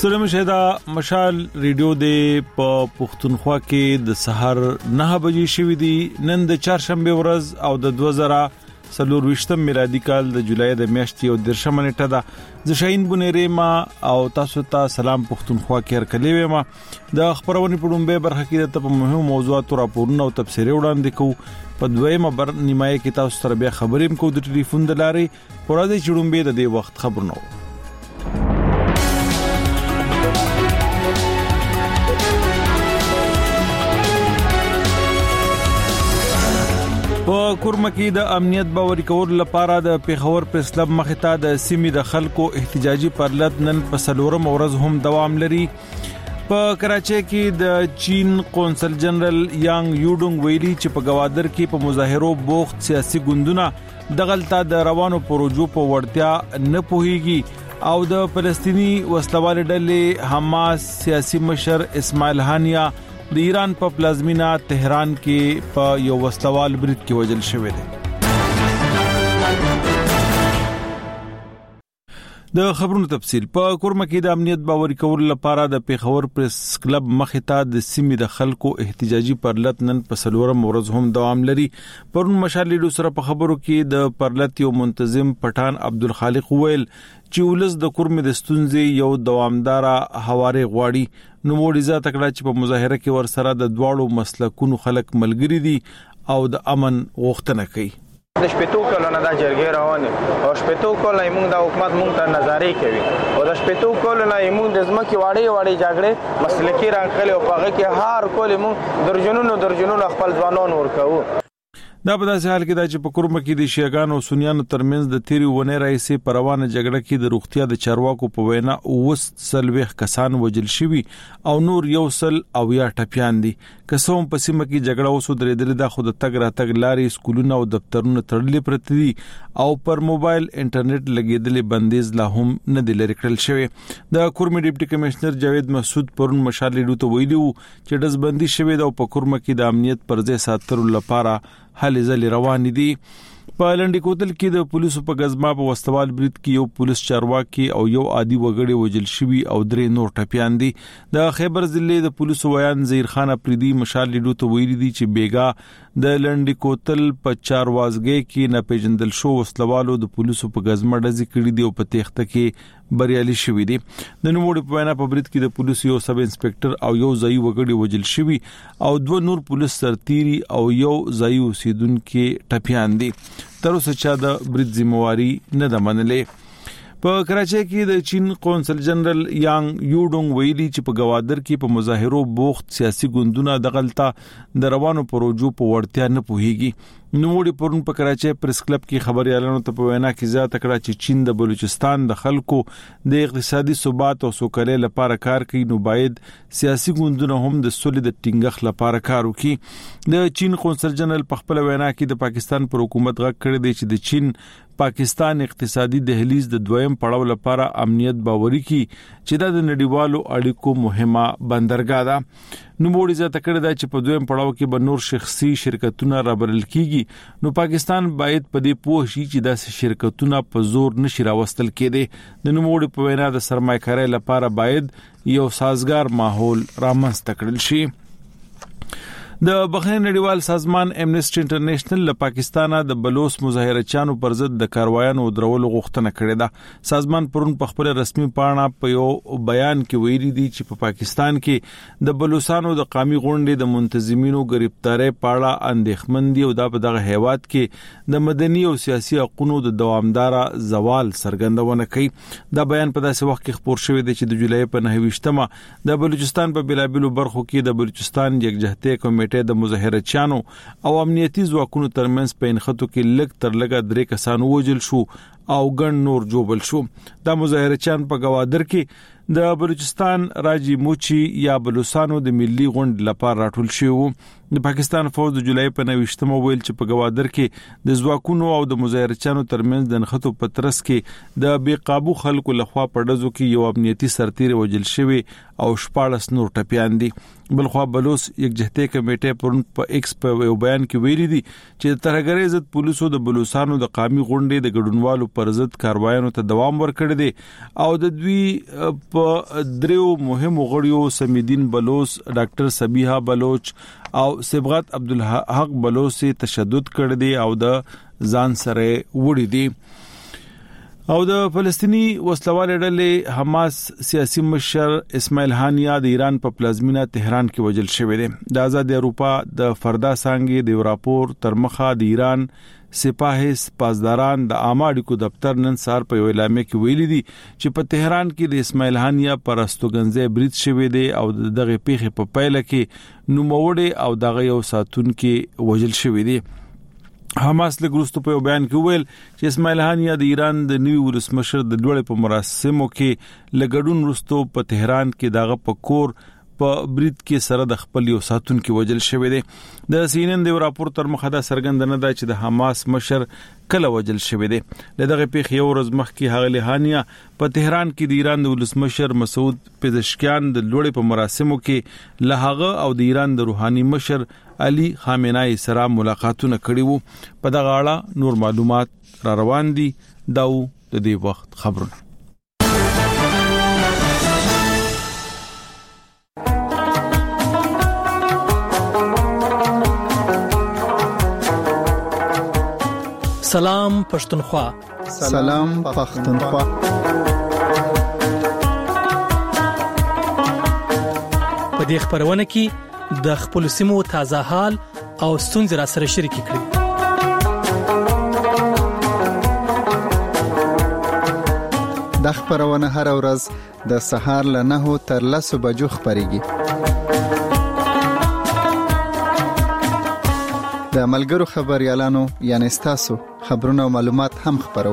ستړي مشه دا مشال ریډیو د پښتونخوا کې د سحر 9 بجې شوې دي. نن د چهارشنبه ورځ او د 2024 میلادي کال د جولای د میاشتې او 13 نیټه ده. ز شاهین بنيري ما او تاسو ته سلام پښتونخوا کې هرکلی ویم. د خبرونې په ډومبه برخه کې د مهمو موضوعاتو راپورونه او تفسیري وړاندې کوو. په دویمه نیمایي کې تاسو سره بیا خبرې کوو د ټلیفون د لارې. پرځې چړومبه د دې وخت خبرونه په کورمه کې د امنیت باوري کول لپاره د پیښور پریس کلب مخې ته د سیمې د خلکو احتجاجي پرلط نن په سلورم ورځ هم دوام لري. په کراچۍ کې د چین قونسل جنرال یانګ یوډونګ ویلي چې په گوادر کې په مظاهرو بوخت سیاسي ګوندونه دغلطه د روانو پروژو په وړتیا نه پوهیږي او د فلسطینی وسلوال ډلې حماس سیاسي مشر اسماعیل هانیه د ایران په پلازمینا تهران کې په یو وسلوال برید کې وژل شوی دی. د خبرونو تفصیل په کورمه کې د امنیت باوري کول لپاره د پیښور پریس کلب مخې ته د سیمې د خلکو احتجاجي پرلط نن په سلورم ورځ هم دوام لري. پرون مشالې سره په خبرو کې د پرلط یو منتظم پټان عبدالخالق ویل چې ولس د کورمه د ستونزې یو دوامدار حواره غواړي. نو موړي ځا تکړه چې په مظاهره کې ور سره د دواړو مسلکونو خلک ملګری دي او د امن غوښتنه کوي. د شپېتو کلونو د جرګې روانه او شپېتو کلونو موږ د حکومت موږ ته نظاري کوي او د شپېتو کلونو موږ د ځمکې واړې جګړې مسلکي رانغلي او هغه کې هر کول موږ درجنونو خپل ځوانان ورکو. دا په داسې حال کې دا چې په کورمه کې د شیعاګانو او سنیانو ترمنځ د تیری ونې راځي په روانه جګړه کې د روغتیا د چارواکو په وینا وسلويخ کسان وجل شوي او نور یو سل او یا ټپيان دي. کسوم په سیمه کې جګړه وسو درېدل د خود تګ راتګ لارې سکولونه او دفترونه تړلې پرته دي او پر موبایل انټرنیټ لګیدلې بندیز لا هم نه دی لري کړل شوی. د کورمه ډیپټي کمشنر جاوید مسعود پرون مشالې ډوته ویلو چې دزبندي شوی د په کورمه کې د امنیت پرځې ساتلو لپاره هلې ځلې روان دي. په لنډی کوتل کې د پولیسو په غزما په وسوال برید کې یو پولیس چارواکي او یو عادي وګړي وجل شوی او درې نور ټپيان دي. د خیبر ضلع د پولیسو ویان زهیر خان افریدي مشال لیدو ویلي دي چې بیګا د لنډی کوتل په چاروازګي کې نه پیژندل شو وسلوالو د پولیسو په غزما ډزې کړې دي او په تخته کې بریالي شوی دي. د نوموړي په وینا په برید کې د پولیسو یو سب انسپکټر او یو ځای وګړي وجل شوی او دوه نور پولیس سرتيري او یو ځای اوسیدونکو ټپيان دي. تر اوسه چا د برید ذمہواری نه ده منلې. په کراچۍ کې د چین قونسل جنرال یانګ یوډونګ ویلي چې په گوادر کې په مظاهرو بوخت سیاسي ګوندونه دغلطه د روانو پروژو په وړتیا نه پوهیږي. نوموړي پرون په کراچۍ پریس کلب کې خبريالانو ته په وینا کې زیاته کړه چې چین د بلوچستان د خلکو د اقتصادي ثبات او سوکالۍ لپاره کار کوي نو باید سیاسي ګوندونه هم د سولې د ټینګښ لپاره کار وکړي. د چین قونسل جنرال په خپل وینا کې د پاکستان پر حکومت غږ کړی دی چې د چین پاکستان اقتصادي دهلیز د دویم پړاو لپاره امنیت باوري کی چې د نړیوالو اړیکو مهمه بندرګاه ده. نو موړي ځا تکړه دا چې په دویم پړاو کې به نور شخصي شرکتونه رابرل کیږي نو پاکستان باید په دې پوه شي چې د شرکتونه په زور نشي راوستل کېدي. د نوموړي په وینا د سرمایه‌کارۍ لپاره باید یو سازگار ماحول رامنځته کړل شي. د بخښنې نړیوال سازمان امنیسټي انټرنیشنل له پاکستانه د بلوچ مظاهرچیانو پر ضد د کاروایانو درولو غوښتنه کړې ده. سازمان پرون په خپل رسمي پاڼه په یو بیان کې ویلي دي چې په پاکستان کې د بلوچستانو د قومي غونډې د منتظمینو گرفتاری په اړه اندېښمن دي او دا په دغه هیواد کې د مدني او سیاسي حقوقو د دوامدار زوال څرګندونه کوي. دا بیان په داسې وخت کې خبر شوی دی چې د جولای په 9مه د بلوچستان په بلابلو برخو کې د بلوچستان یکجهتۍ کمیټې د مظاهرچیانو او امنیتي ځواکونو ترمنځ په انخټو کې لږ تر لږه 3 کسان وژل شو او ګڼ نور جوړل شو. د مظاهرچیان په گوادر کې د بلوچستان راجی موچی یا بلوچستانو د ملي غونډ لپاره راټول شو. د پاکستان فوج د جولای په 9مه ویل چې په گوادر کې د ځواکونو او د مظاهرچیانو ترمنځ د انخټو په ترڅ کې د بے قابو خلکو لخوا په ډزو کې یو امنیتي سرتیر وژل شوی او 14 نور ټپيان دي. بلخوا بلوچ یکجهتۍ کمیټې پرون په ایکس په بیان کې ویلي دي چې د ترهګرۍ ضد پولیسو د بلوچستانو د قومي غونډې د ګډونوالو پر ضد کاروایانو ته دوام ورکړی دی او د دوی په دریو مهمو غړیو سمیدین بلوچ، ډاکټر صبیحه بلوچ او صبغت عبدالحق بلوچ تشدد کړی دی او د ځان سره وړي دي. او د فلسطینی وسلوالې ډلې حماس سیاسي مشر اسماعیل هانیه د ایران په پلازمینه تهران کې وژل شوی دی. د آزاد اروپا د فردا څانګې د راپور تر مخه د ایران سپاه پاسداران د عامه اړیکو دفتر نن سهار په اعلامیه کې ویلي دي چې په تهران کې د اسماعیل هانیه پر استوګنځي برید شوی دی او دغه پیښې په پایله کې نوموړی او دغه یو ساتونکو وژل شوی دی. حماس له ګروستو په بیان کې ویل چې اسماعیل هانیه د ایران د نوي ولسمشر د لوړې په مراسمو کې لګډون وروسته په تهران کې دغه په کور په برید کې سره د خپل یو ساتونکو وژل شوی دی. د CNN د راپور تر مخه دا څرګنده نه ده چې د حماس مشر کله وژل شوی دی. دغه پیښې یو ورځ مخکې هغه هانیه په تهران کې د ایران د ولسمشر مسعود پزشکیان د لوړې په مراسمو کې له هغه او د ایران د روحاني مشر علي خامنه‌ای سره ملاقاتونه کړي وو. په دغه اړه نور معلومات را روان دي. دا د دې وخت خبرونه. سلام پښتونخوا. سلام پښتونخوا. په دې خبرونه کې د خپل سیمو تازه حال او ستونزې را سره شریک کړئ. د خبرونه هر ورځ د سهار له 9 تر 10 بجو خبريږي. د ملګرو خبريالانو یعنی تاسو خبرونه او معلومات هم خبرو.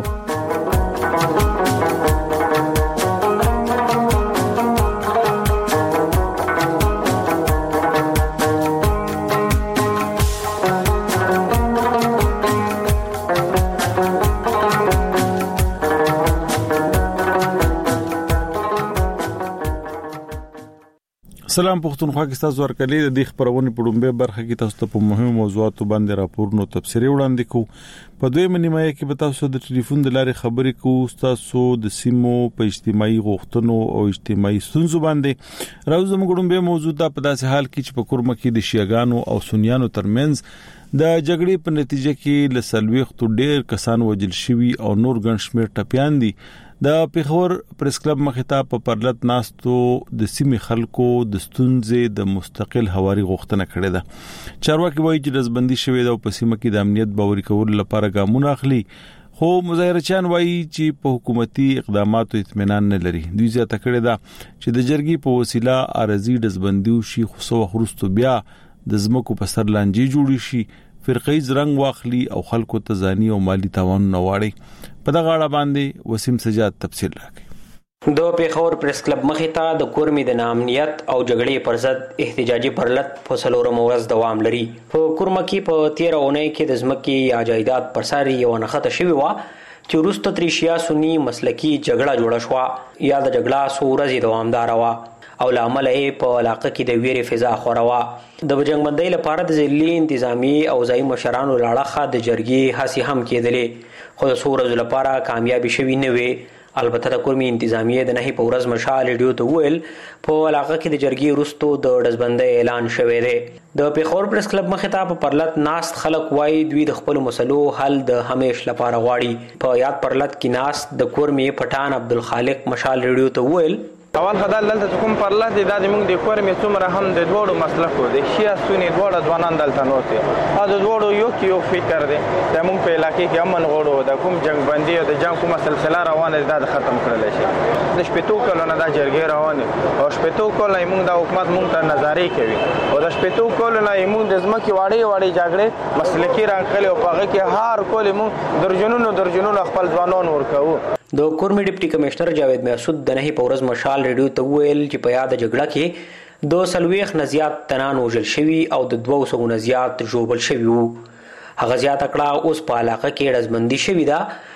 سلام پښتونخوا کې تاسو ورکړئ. د دې خبرونه په ډومبه برخه کې تاسو ته په مهمو موضوعاتو باندې راپورونو تفسیری وړاندې کوو. په دویمه نیمه کې به تاسو د ټلیفون د لارې خبرې کوو تاسو د سیمو په اجتماعي غوښتنو او اجتماعي ستونزو باندې. راوځم ګډومبه موضوع ته په داسې حال کې چې په کورمه کې د شیعاګانو او سنیانو ترمنځ د جګړې په نتیجه کې لسلويختو ډېر کسان وژل شوي او نور ګڼ شمېر ټپيان دي. د پیښور پریس کلب مخې په پرلط ناستو د سیمې خلکو د ستونزې د مستقل حواري غوښتنه کړې ده. چارواکي وایي چې رزبندي شوې ده او په سیمه کې د امنیت باوري کولو لپاره ګامونه اخلي، خو مظاهرچیان وایي چې په حکومتي اقداماتو اطمینان نه لري. دوی زیاته کړې ده چې د جرګې په وسیله ارزي رزبندي وشي، خو څو وخت وروسته بیا د ځمکو په سر لانجې جوړ شي، فرقیز رنگ واخلي او خلکو ته ځاني او مالی تاوان نه واړي. په دغه اړه باندې وسیم سجاد تفصیل راکړي. د پیښور پریس کلب مخې ته د کورمې د نامنیت او جګړې پر ضد احتجاجي پرلط په څلورم ورځ دوام لري. په کورمه کې په 13 اونۍ کې د ځمکې یا جایداد پر سر یو نښته شوې وه چې وروسته ترې شیعه سني مسلکي جګړه جوړه شوه یا د جګړه څو ورځې دوامداره وه او له امله یې په علاقه کې د ویرې فضا خوره وه. د جنګبندۍ لپاره د ځلي انتظامی او ځایي مشرانو له اړخه د جرګې هڅې هم کېدلې، خو د څو ورځو لپاره کامیابي شوي نه وې. البته د کورمې انتظامیې د 9 په ورځ مشال ریډیو ته وویل په علاقه کې د جرګې وروسته د ډزبندۍ اعلان شوی دی. د پیښور پریس کلب مخې ته په پرلط ناست خلک وایي دوی د خپلو مسلو حل د همیش لپاره غواړي. په یاد پرلط کې ناست د کورمې پټان عبدالخالق مشال ریډیو ته وویل اول خدای دلته کوم پرلط دی د موږ د کورمې څومره هم د دوړو مسلکو د شیعه سنی دوړو ځوانان دلته نوته او د دوړو یو فکر دی د موږ په علاقې کې امن غوړو د کوم جنگ بندي او د جنگ کومه سلسله روانه ده د ختم کړل شي. د شپېتو کلونو د جرګې روانه او شپېتو کلونو موږ د حکومت موږ ته نظاري کوي او د شپېتو کلونو موږ د ځمکې واړې جګړې مسلکي رانکلي او پاغه کې هر کول موږ درجنونو خپل ځوانان ورکو. د کورمې ډیپټي کمشنر جاوید مسعود د 9 په ورځ مشال ریډیو ته ویل چې په یاد جګړه کې د سلويخ نزيات تنان وژل شوي او د 200 نزيات ژوبل شوي وو. هغه زیاته کړه اوس په علاقه کې رزمندي شوي ده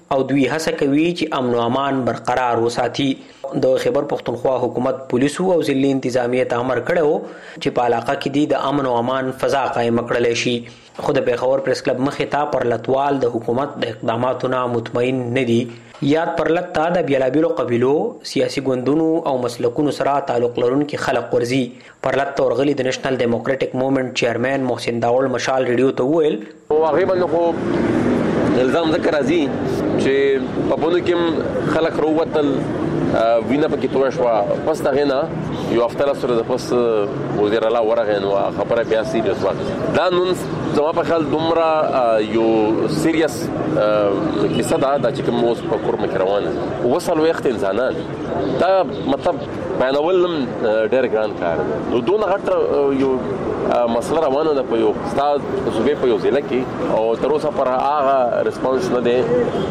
او دوی هڅه کوي چې امن او امان برقرار وساتي. د خیبر پختونخوا حکومت پولیسو او ضلعي انتظامیه ته امر کړو چې په علاقه کې د امن او امان فضا قائم کړل شي. خو د پیښور پریس کلب مخې ته پرلتوال د حکومت د اقداماتو نه مطمئن نه دي. یاد پرلت ته د بیلابیلو قبیلو، سیاسي ګوندونو او مسلکونو سره تعلق لرونکي خلک ورځي. پرلت ته ورغلي د نېشنل ډیموکراټک موومېنټ چیرمن محسن داول مشال ریډیو ته وویل هغه باندې خو الزام ذکر راځي چې په بونو کې خلک وروتل وینا پکې توه شو. پس دا غنا یو هفته سره د پس وزیر الله ورغه نو خبره بیا سیریس واخله. دا نن زما په خیال دومره یو سیریس کیسه ده چې کوم اوس په کورم کې روانه وصل وخت انسانان دا مطلب بیانولم ډېر ګران کار نو دونه غټ یو مسله روانه ده په یو استاد صوبې په یو ځای کې او تر اوسه پر هغه ریسپانس نه دی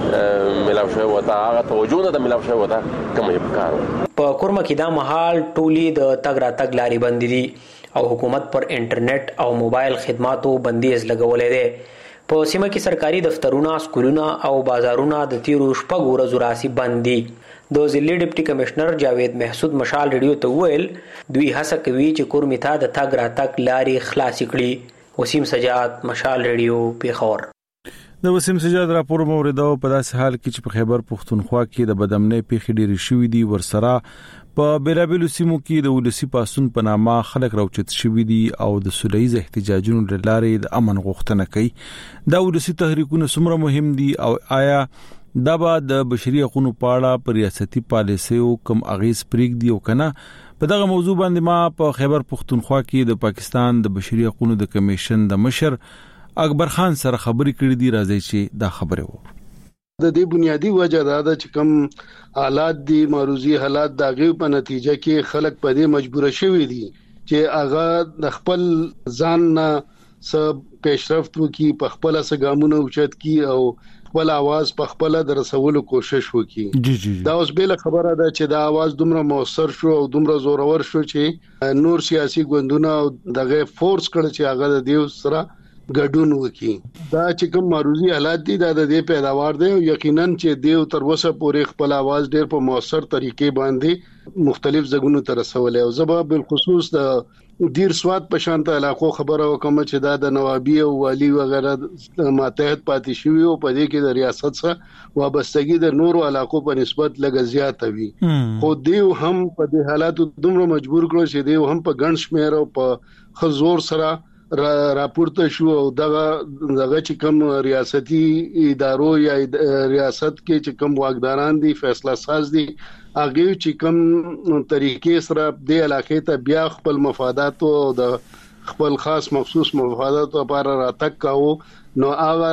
ملاو شوی وته هغه توجه نه ده ملاو شوی وته کوم یو کار په کورم کې دا مهال ټولي د تګ راتګ لاري بندي دي او حکومت پر انټرنیټ او موبایل خدماتو بندیز لګولې ده. په سیمه کې سرکاري دفترونه، سکولونه او بازارونه د تیرو شپږ ورځو راسي بند دي. د ضلعي ډیپټي کمشنر جاوید محسود مشال ریډیو ته وویل دوی هڅه کوي چې کورمې ته د تګ راتګ لارې خلاصې کړي. وسیم سجاد، مشال ریډیو، پیښور. د وسیم سجاد راپور موریدو په داسې حال کې چې په خیبر پختونخوا کې د بدامنۍ پیښې ډېرې شوې دي. ورسره په بیلابیلو سیمو کې د ولسی پاسون په نامه خلک راوچت شوي دي او د سولهییز احتجاجونو له لارې د امن غوښتنه کوي. دا ولسی تحریکونه څومره مهم دي او آیا دا به د بشري حقوقو په اړه پر ریاستي پالیسیو کوم اغیز پرېږدي او کنه؟ په دغه موضوع باندې ما په خیبر پختونخوا کې د پاکستان د بشري حقوقو د کمیشن د مشر اکبر خان سره خبرې کړې دي. راځي چې دا خبره وو. د دې بنیادی وجه دا ده چې کوم حالات دي معروضي حالات د غیب په نتیجه کې خلک په دې مجبور شوي دي چې هغه د خپل ځان نه سب پیشرفت وکي، په خپل سګامونه اوچت کی او خپل आवाज په خپل درسولو کوشش وکي. دا اوس بل خبره ده چې دا आवाज دومره موثر شو او دومره زورور شو چې نور سیاسي ګوندونه دغه فورس کړ چې هغه د دیو سره ګډون وکي. دا چې کوم معروضي حالات دي دا د دې پیداوار دی او یقینا چې دیو تر اوسه پورې خپل आवाज ډېر په موثر طریقې باندې مختلف ځګونو تر رسولې او زبا بالخصوص د دیر سواد په شانته علاقو خبره وکم چې دا د نوابی او والی وغیرہ ماتحت پاتې شوی او په دې کې د ریاست سره وابستګي د نورو علاقو په نسبت لږ زیات وي. خو دیو هم په دې حالاتو دومره مجبور کړو چې دیو هم په ګڼ شمېر او په خزور سره راپورته شو او دغه چې کوم ریاستي ادارو یا ریاست کې چې کوم واګداران دي فیصله ساز دي هغه چې کوم طریقې سره د علاقې ته بیا خپل مفادات او د خپل خاص مخصوص مفادات لپاره راتګ کاوه نو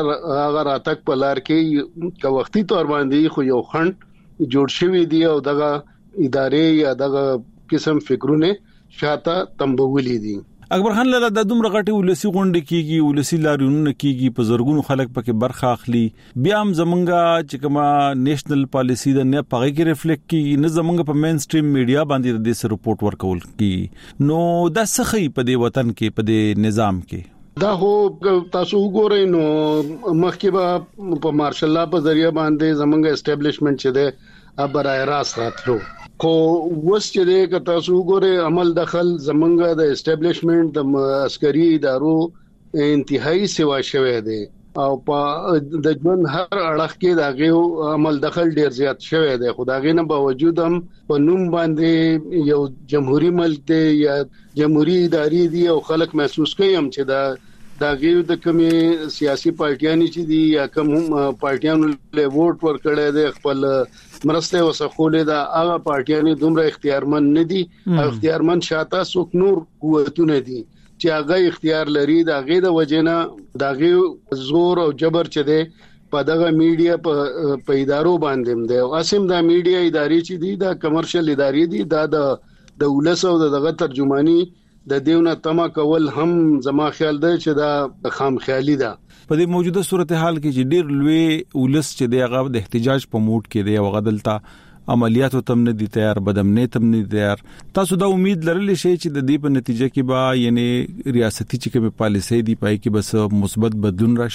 هغه راتګ په لار کې که وختي تور باندې خو یو خند جوړ شوی دی او دغه ادارې یا دغه قسم فکرونه شاته تمبولې دي. اکبر خان لاله د دومره غټي ولسی غونډه کیږي، ولسی لاریونونه کیږي، په زرګونو خلک پکې برخه اخلي، بیا هم زمونږه چې کومه نېشنل پالیسی د نه پغې کې ریفلیکټ کیږي نه زمونږ په مین سټریم میډیا باندې د سر رپورټ ورکول کی نو دا سخی په دې وطن کې په دې نظام کې دا هو تاسو وګورئ نو مخکې به په مارشل لا په ذریعہ باندې زمونږ اسټابلیشمنت چې ده برای راست راتلو خو وس چې ده که تاسو وګورئ عمل دخل زمونږ د اسټابلیشمنت د عسکري ادارو انتهایی سیوا شوی دی او په د ژوند هر اړخ کې دغه عمل دخل ډیر زیات شوی دی. خو دغه نه باوجود هم په نوم باندې یو جمهوریت ملک دی یا جمهوریت ادارې دی او خلک محسوس کوي هم چې دا غیر د کومي سیاسي پارټیانو چې دي یا کوم پارټیانو له ووټ ورکړي دي خپل مرسته وسخولې دا هغه پارټیانو دومره اختیارمن نه دي او اختیارمن شاته څوک نور قوتونه دي چې هغه اختیار لري دا غي د وجنه دا غي زور او جبر چې دي په دغه میډیا په ادارو باندې دی او اسیم دا میډیا ادارې چې دي دا کمرشل ادارې دي دا د ولس او دغه ترجمانی د دیونه تما کول هم زما خیال دی چې دا خام خیالي ده. په دې موجوده صورتحال کې چې ډیر لوی ولس چې دی هغه د احتجاج په موډ کې دی او غدلته عملیاتو تم نه دي تیار، بدامنۍ تم نه دي تیار، تاسو دا امید لرلی شئ چې د دې په نتیجه کې به یعنی ریاستي چې کوم پالیسي دی پای کې بس مثبت بدلون راشي؟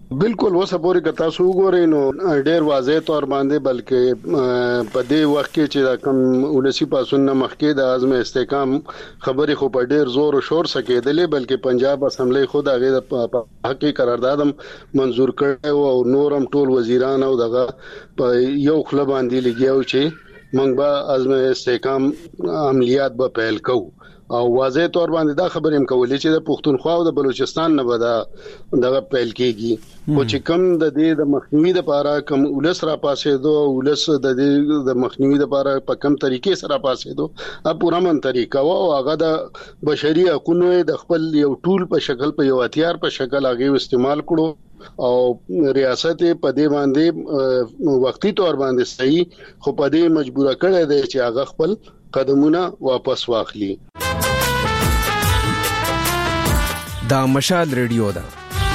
بالکل اوسه پورې که تاسو وګورئ نو ډېر واضح تور باندې بلکې په دې وخت کې چې کوم ولسی پاسون مخکې د عزم استحکام خبرې خو په ډېر زور او شور سره کېدلې بلکې پنجاب اسمبلی خود هغه د حقي قرارداد منزور کړو او نورم ټول وزیران او دغه په یو خله باندې لګیاو چې موږ به عزم استحکام عملیات به پیل کوو او واضح تور باندې دا خبرې هم کولې چې د پښتونخوا او د بلوچستان نه به دغه پیل کېږي او چې کوم د دې د مخنیوي لپاره کوم ولس را پاسې دو ولس د دې د مخنیوي لپاره په کوم طریقې سره پاسې دو ا پوره من طریقه او هغه د بشري حقوقو د خپل یو ټول په شکل په یو هتیار په شکل هغه استعمال کړو او ریاست په دې باندې وقتی تور باندې صحیح خو په دې مجبور کړی دی چې هغه خپل قدمونه واپس واخلي. دا مشال ریډیو ده.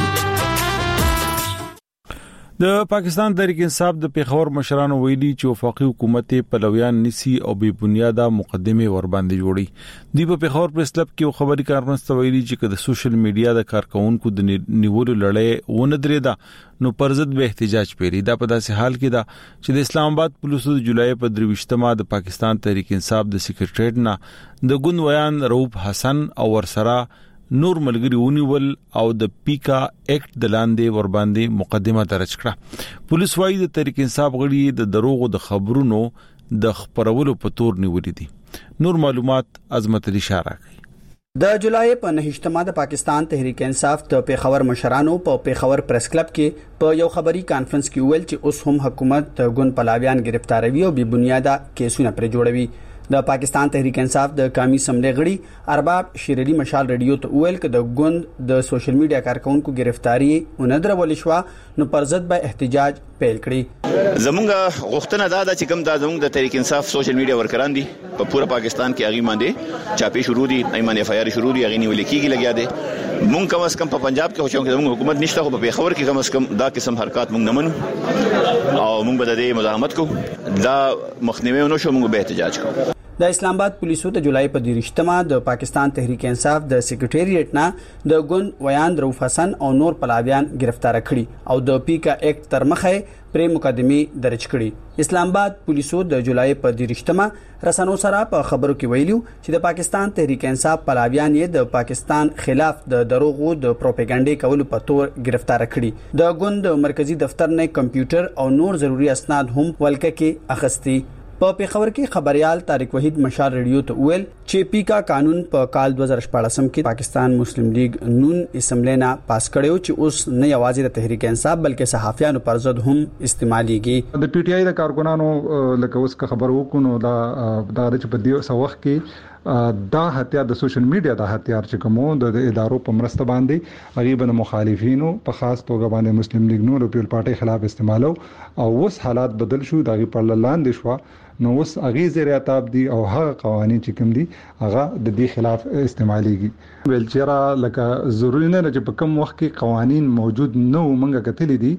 د پاکستان تحریک انصاف د پیښور مشرانو ویلي چې وفاقي حکومت پلویان نسی او بے بنیاده مقدمه ور باندې جوړي دی. په پیښور پریس کلب کې خبري کارمنست ویلي چې د سوشل میډیا د کارکونکو د نیولو لړۍ ونه درېده نو پرزد به احتجاج پیری. دا په داسې حال کې دا چې د اسلام آباد پولیسو د جولای په 23مه د پاکستان تحریک انصاف د سیکریټریټ نه د ګوند ویان رؤوف حسن او ورسره نور ملګری ونیول او د پیکا ایکټ د لاندې ور باندې مقدمه درج کړه. پولیس وايي د تحریک انصاف غړي د دروغو د خبرونو د خبرولو په تور نیولې دي. نور معلومات عظمت علي اشاره کوي. د جولای په 9مه د پاکستان تحریک انصاف د پیښور مشرانو په پیښور پریس کلب کې په یو خبري کانفرنس کې ویل چې اوس هم حکومت د ګوند پلاویان گرفتاروي او بې بنیاده کیسونه پر جوړوي. د پاکستان تحریک انصاف د قومي اسمبلی غړي ارباب شیر علي مشال ریډیو ته ویل چې د ګوند د سوشل میډیا کارکونکو گرفتاری اوندرول شو نو پرزد به احتجاج پیل کړي. زمونږ غوښتنه دا ده چې کوم د زمونږ د تحریک انصاف سوشل میډیا ورکران دي په پوره پاکستان کې هغه باندې چاپی شروع دي ایمان اف آی آر شروع دي هغه نیول کېږي لګیا دي. مونږ کم از کم په پنجاب کې خو چې زمونږ حکومت نشته خو په پیښور کې کم از کم دا قسم حرکت مونږ نه منو او مونږ به د دې مزاحمت کوو. دا مخنیوي نو شو مونږ به احتجاج کوو. د اسلام آباد پولیسو د جولای په 23مه د پاکستان تحریک انصاف د سیکریټریټ نه د ګوند ویان رؤوف حسن او نور پلاویان گرفتار کړي او د پیکا ایکټ تر مخه پر مقدمه درج کړي. اسلام آباد پولیسو د جولای په 23مه رسنو سره په خبرو کې ویلو چې د پاکستان تحریک انصاف پلاویان یې د پاکستان خلاف د دروغو د پروپاګاندا کولو په تور گرفتار کړي. د ګوند مرکزی دفتر نه کمپیوټر او نور ضروري اسناد هم ولکه کې اخستي. په پیښور کې خبريال طارق وحید مشال ریډیو ته ویل چې پیکا قانون په کال 2014 کې پاکستان مسلم لیگ نون اسمبلی نه پاس کړو چې اوس نه یوازې د تحریک انصاف بلکې صحافیانو پر ضد هم استعماليږي. د پی ټی آی د کارکونانو لکه اوس خبر وکړو دا چې په دې وخت کې دا هتیار د سوشل میډیا د هتیار چې کومو د ادارو په مرسته باندې غریبانو مخالفینو په خاص توګه باندې مسلم لیگ نور پیپل پارټي خلاف استعمالو او اوس حالات بدل شو دغه پر لاندې شو نو اوس هغه زیاتاب دي او هغه قوانين چې کوم دي هغه د دې خلاف استعماليږي. ولچرا لکه ضروري نه چې په کوم وخت کې قوانين موجود نو مونږه کتلې دي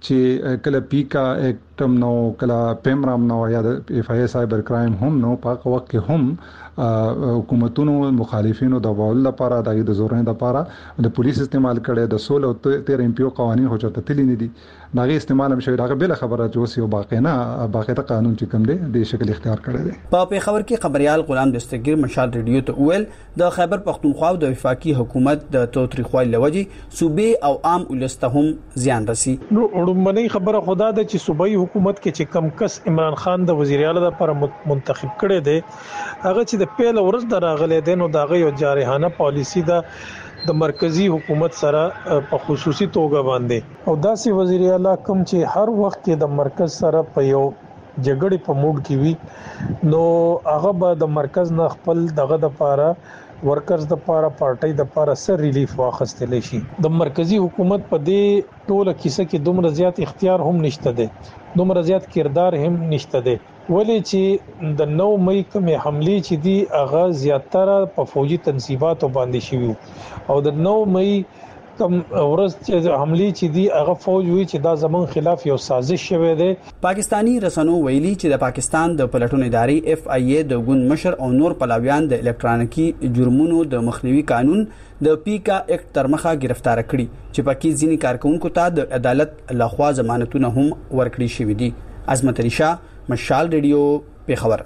چې کله پیکا ایکټم نو کله پیمرام نو یا د اف آی سایبر کرایم هم نو په وخت کې هم حکومتونو مخالفینو د باور لپاره د زورن لپاره د پولیس استعمال کړي د 16 او 13 ام پی او قوانين هو چته تللی نه دي دغه استعمال هم شوی دغه بل خبره چې اوس یو باقاعده قانون چې کوم دی د شکل اختیار کړی دی. په پیښور کې خبريال غلام دستگیر مشال ریډیو ته ویل د خیبر پختونخوا او د وفاقي حکومت د توتریخوالي لوجې صوبې او عام ولسته هم زیان رسی. نو وړاندې خبره خدا ده چې صوبایي حکومت کې چې کم کس عمران خان د وزیر اعلی لپاره منتخب کړي دي هغه چې د پیل ورځ دراغله دي نو دغه یو جارحانه پالیسی ده د مرکزی حکومت سره په خصوصي توګه باندې او داسې وزیر اعلی کوم چې هر وخت کې د مرکز سره په یو جګړې په موډ کې وي نو هغه به د مرکز نه خپل دغه د لپاره ورکرز د لپاره پارټي د لپاره سر ریلیف واخستل شي. د مرکزی حکومت په دې ټوله کیسه کې دومره زیات اختیار هم نشته دی دومره زیات کردار هم نشته دی ولې چې د 9 مئی کومه حمله چې دی هغه زیاتره په فوجي تنصیباتو باندې شوی او د 9 مئی کوم ورځ چې حمله چې دی هغه فوج وی چې دا زمون خلاف یو سازش شوه دی. پاکستانی رسنیو ویلي چې د پاکستان د پلټون ادارې FIA د ګوند مشر او نور پلاویان د الکترونیکی جرمونو د مخنیوي قانون د پیکا ایکټ تر مخه گرفتار کړي چې پکې ځینی کارکونکو ته د عدالت لخوا ضمانتونه هم ورکړي شوې دي. عظمت علي شاه، مشال ریډیو، پیښور.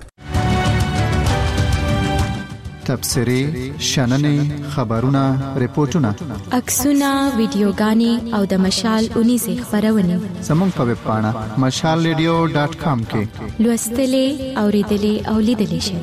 تبصري، شننې، خبرونه، ریپورتونه، عکسونه، ویډیوګانې او د مشال 19 خبرونه زموږ په ویب پاڼه mashalradio.com کې لوستلې، اوریدلې او لیدلې شئ.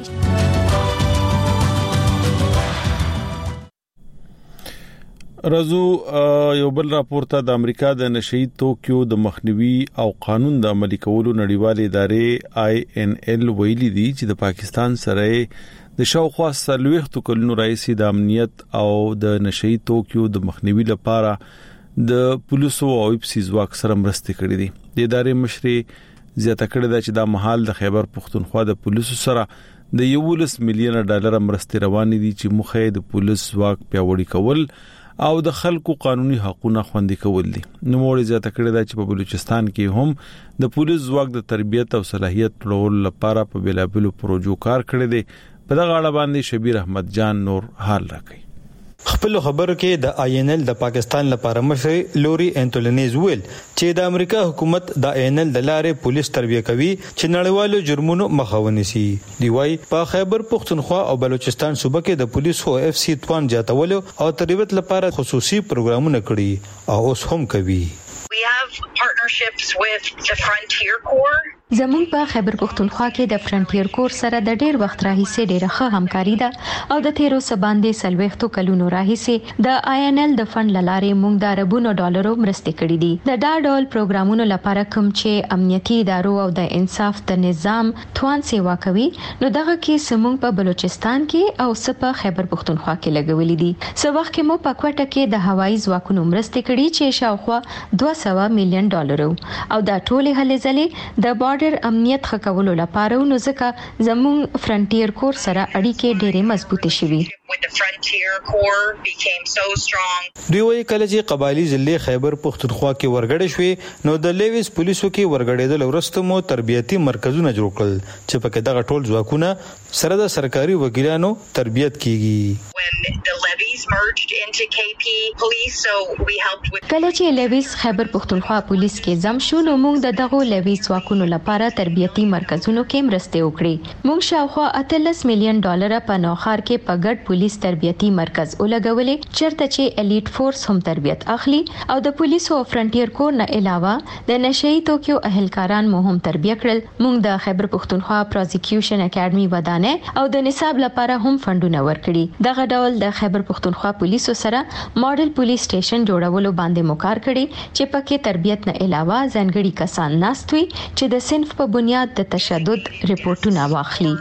رازو یو بل راپورته د امریکا د نشئی توکیو د مخنیوي او قانون د عملي کولو نړیوالې ادارې INL ویلي دي چې د پاکستان سره د شاوخوا 40 کلونو راځي د امنیت او د نشئی توکیو د مخنیوي لپاره د پولیسو او ایپسی ځواک سره مرسته کړې دي. د ادارې مشري زیاته کړې ده چې د محل د خیبر پختونخوا د پولیسو سره د $1 مليون مرستې روانې دي چې مخه د پولیس ځواک پیاوړی کول او د خلکو قانوني حقوقونه خوندي کول دي. نو موري زیاته کړی دا چې په بلوچستان کې هم د پولیس ځواک د تربیت او صلاحیت لوړولو لپاره په بلابلو پروژو کار کړی دی. په دغه اړه باندې شبیر احمد جان نور حال راکړي. خپل خبرو کې د INL د پاکستان لپاره مشر لوري انټولینیز ویل چې د امریکا حکومت د INL د لارې پولیس تربیه کوي چې نړیوالو جرمونو مخه ونیسي. دی وايي په خیبر پختونخوا او بلوچستان صوبه کې د پولیسو FC توان جاتولو او تربیت لپاره خصوصي پروګرامونه کړي او اوس هم کوي. We have partnerships with the Frontier Corps. زمون په خیبر پختونخوا کې د فرنټیر کور سره د ډیر وخت راهیسې ډیره ښه همکاري ده او د تیرو سباندې سلويختو کلونو راهیسې د INL د فند لارې موږ د اربونو ډالرو مرستې کړې دي. د دا ډول پروګرامونو لپاره کوم چې امنیتي ادارو او د انصاف د نظام توان سیوا کوي نو دغه کې سمون په بلوچستان کې او سپه خیبر پختونخوا کې لګولې دي. سو وخت کې مو په کوټه کې د هوایي ځواکونو مرستې کړې چې شاوخوا $200 مليون او دا ټولې هلې ځلې د بارډر امنیت خکولو لپاره نو ځکه زمون فرنټیر کور سره اړیکې ډېرې مضبوطې شوي. دوی وايي کله چې قبایلی ضلع خیبر پختونخوا کې ورګړې شوې نو د لیویس پولیسو کې ورګړېدل ورسته مو تربیتی مرکزونه جوړ کړل چې پکې دغه ټول ځواکونه سره د سرکاري وکیلانو تربیت کیږي. کله چې لیویس خیبر پختونخوا پولیس کې زم شو نو موږ د دغه لیویس ځواکونو لپاره تربیتی مرکزونو کې مرسته وکړې. موږ شاوخوا $18 مليون په نوخار کې په ګډ پولیس تربیتی مرکز ولګولې چرته چې الیټ فورس هم تربیت اخلي او د پولیسو او فرنټیر کور نه علاوه د نشئی توکیو اهلکاران مو هم تربیه کړل. موږ د خیبر پختونخوا پروزیکیوشن اکیډمي ودانه او د نصاب لپاره هم فندونه ورکړي. دغه ډول د خیبر پختونخوا پولیسو سره ماډل پولیس سټیشن جوړولو باندې مکار کړي چې پکې تربیت نه علاوه ځانګړي کسان ناستوي چې د صنف په بنیاد د تشدد ریپورتونه واخلي.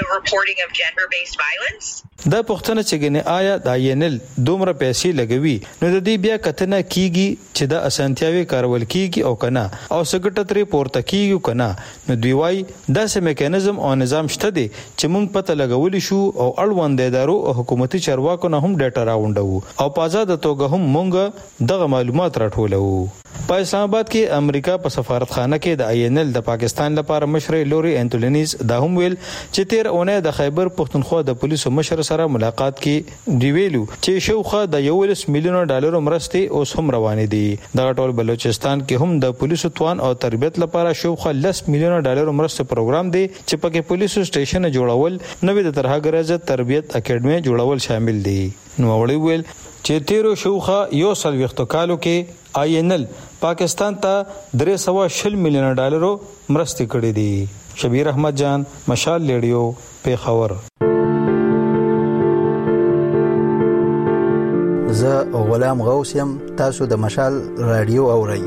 دا پښتنه چې ګنې آیا د INL دومره پیسې لګوي نو د دې بیا کتنه کیږي چې د اسانتیاوي کارول کیږي او کنه او سګټه ترې پورته کیږي کنه. نو دوی وايي داسې میکانیزم او نظام شته دي چې موږ پته لګول شو او اړوند ادارو او حکومتي چارواکو نه هم ډاټا راوندو او په آزاد توګه هم موږ دغه معلومات راټولو. په اسلام آباد کې امریکا په سفارتخانه کې د INL د پاکستان لپاره مشر لوري انټولینیز دا هم ویل چې تیر اونۍ د خیبر پختونخوا د پولیسو مشر سره ملاقات کې دی ویلو چې شوخه د $1 مليون مرستې اوس هم روانې دي. دا ټول بلوچستان کې هم د پولیسو توان او تربیت لپاره شوخه $10 مليون مرستې پروګرام دی چې پکې پولیسو سټیشن جوړول، نوې د طرحګرزه تربیت اکیډمي جوړول شامل دي. نو وړي ویل چې تیرو شوخه 140 کالو کې INL پاکستان ته $320 مليون مرستې کړې دي. شبیر احمد جان، مشال ریډیو، پیښور. زه غلام غوث یم، تاسو د مشال رادیو اورئ.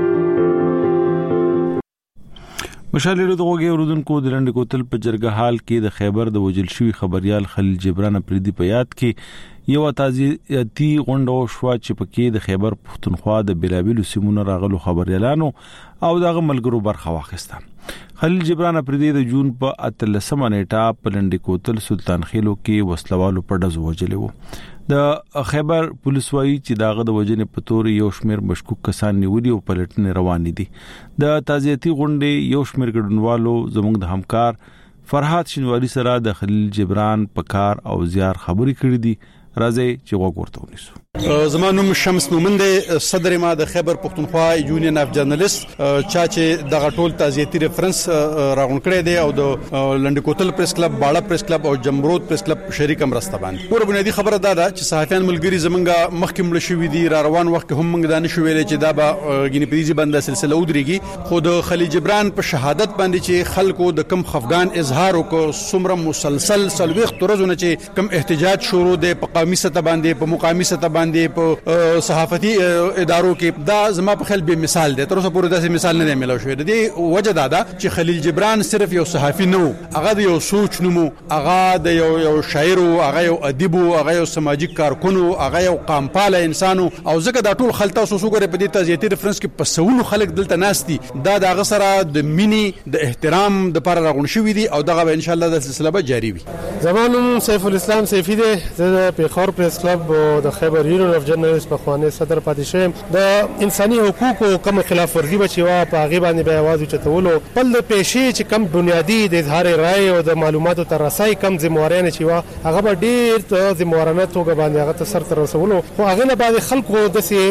مشال ریډیو دغه اوردونکو د لنډ کوتل په جرګه حال کې د خیبر د وجل شوی خبريال خلیل جبران پریدي په یاد کې یو تعزیتي غونډه شو چې پکې د خیبر پښتونخوا د بلابلو سیمونو راغلو خبريالانو او دغه ملګرو برخه واخیسته. خلیل جبران پردې د جون په 13 نیټه په لنډی کوتل سلطان خیلو کې وسلوالو په ډز وجلې وو. د خیبر پولیس وایي چې داغه د وجنې په تور یو شمیر مشکوک کسان نیولي او پلټنې روان دي. د تعزیتي غونډې یو شمیر ګډونوالو زموږ د همکار فرحات شینواری سره د خلیل جبران په کار او زیار خبرې کړې دي. راځي چې وګورته ونیسو. زمانوم شمس مومند صدر ما د خیبر پښتونخوا یونین اف جرنالست چا چې د غټول تعزیتي ریفرنس راغون کړی دی او د لنډ کوتل پریس کلب باړه پریس کلب او جمرود پریس کلب شریک مرسته باندې پوره بنیادی خبره دا ده چې صحافیان ملګری زمونږه مخکې مړ شوې دي را روان وخت هم موږ دا نشو ویلې چې دا به غینی پریزي باندې سلسله ودرېږي. خو د خلیل جبران په شهادت باندې چې خلکو د کم خفغان اظهار وکړ سمره مسلسل سلويخ ترزونه چې کم احتجاج شروع دی په قومي سطح باندې په مقامي سطح باندې په صحافتي ادارو کې دا زما په خیال به مثال دی. تر اوسه پورې داسې مثال نه دی ملو شوی. د دې وجه دا ده چې خلیل جبران صرف یو صحافي نه و، هغه د یو سوچ نومو، هغه د یو شاعر، هغه یو ادیب، هغه یو سماجی کارکون، هغه یو قامپاله انسان او ځکه دا ټول خلطه سوسو غره په دې تعزیتي ریفرنس کې په سونو خلک دلته ناشتي دا دغه سره د مینی د احترام د پر راغون شوی دي او دغه ان شاء الله د سلسله به جاری وي. زمانوم سیف الاسلام سیفی دی د پیښور پریس کلب او د خیبر یونین اف جرنالست په خوانه صدر پاتې شوم. د انساني حقوقو کوم خلاف ورزي بچي وا په هغه باندې به आवाज چتولو بل د پېښې چې کم بنیادی د اظهار رائے او د معلوماتو تر رسای کم ذمہوارانه چې وا هغه به ډیر ته ذمہوارانه توګه باندې هغه تر سر تر رسولو. خو هغه نه بعد خلکو د سي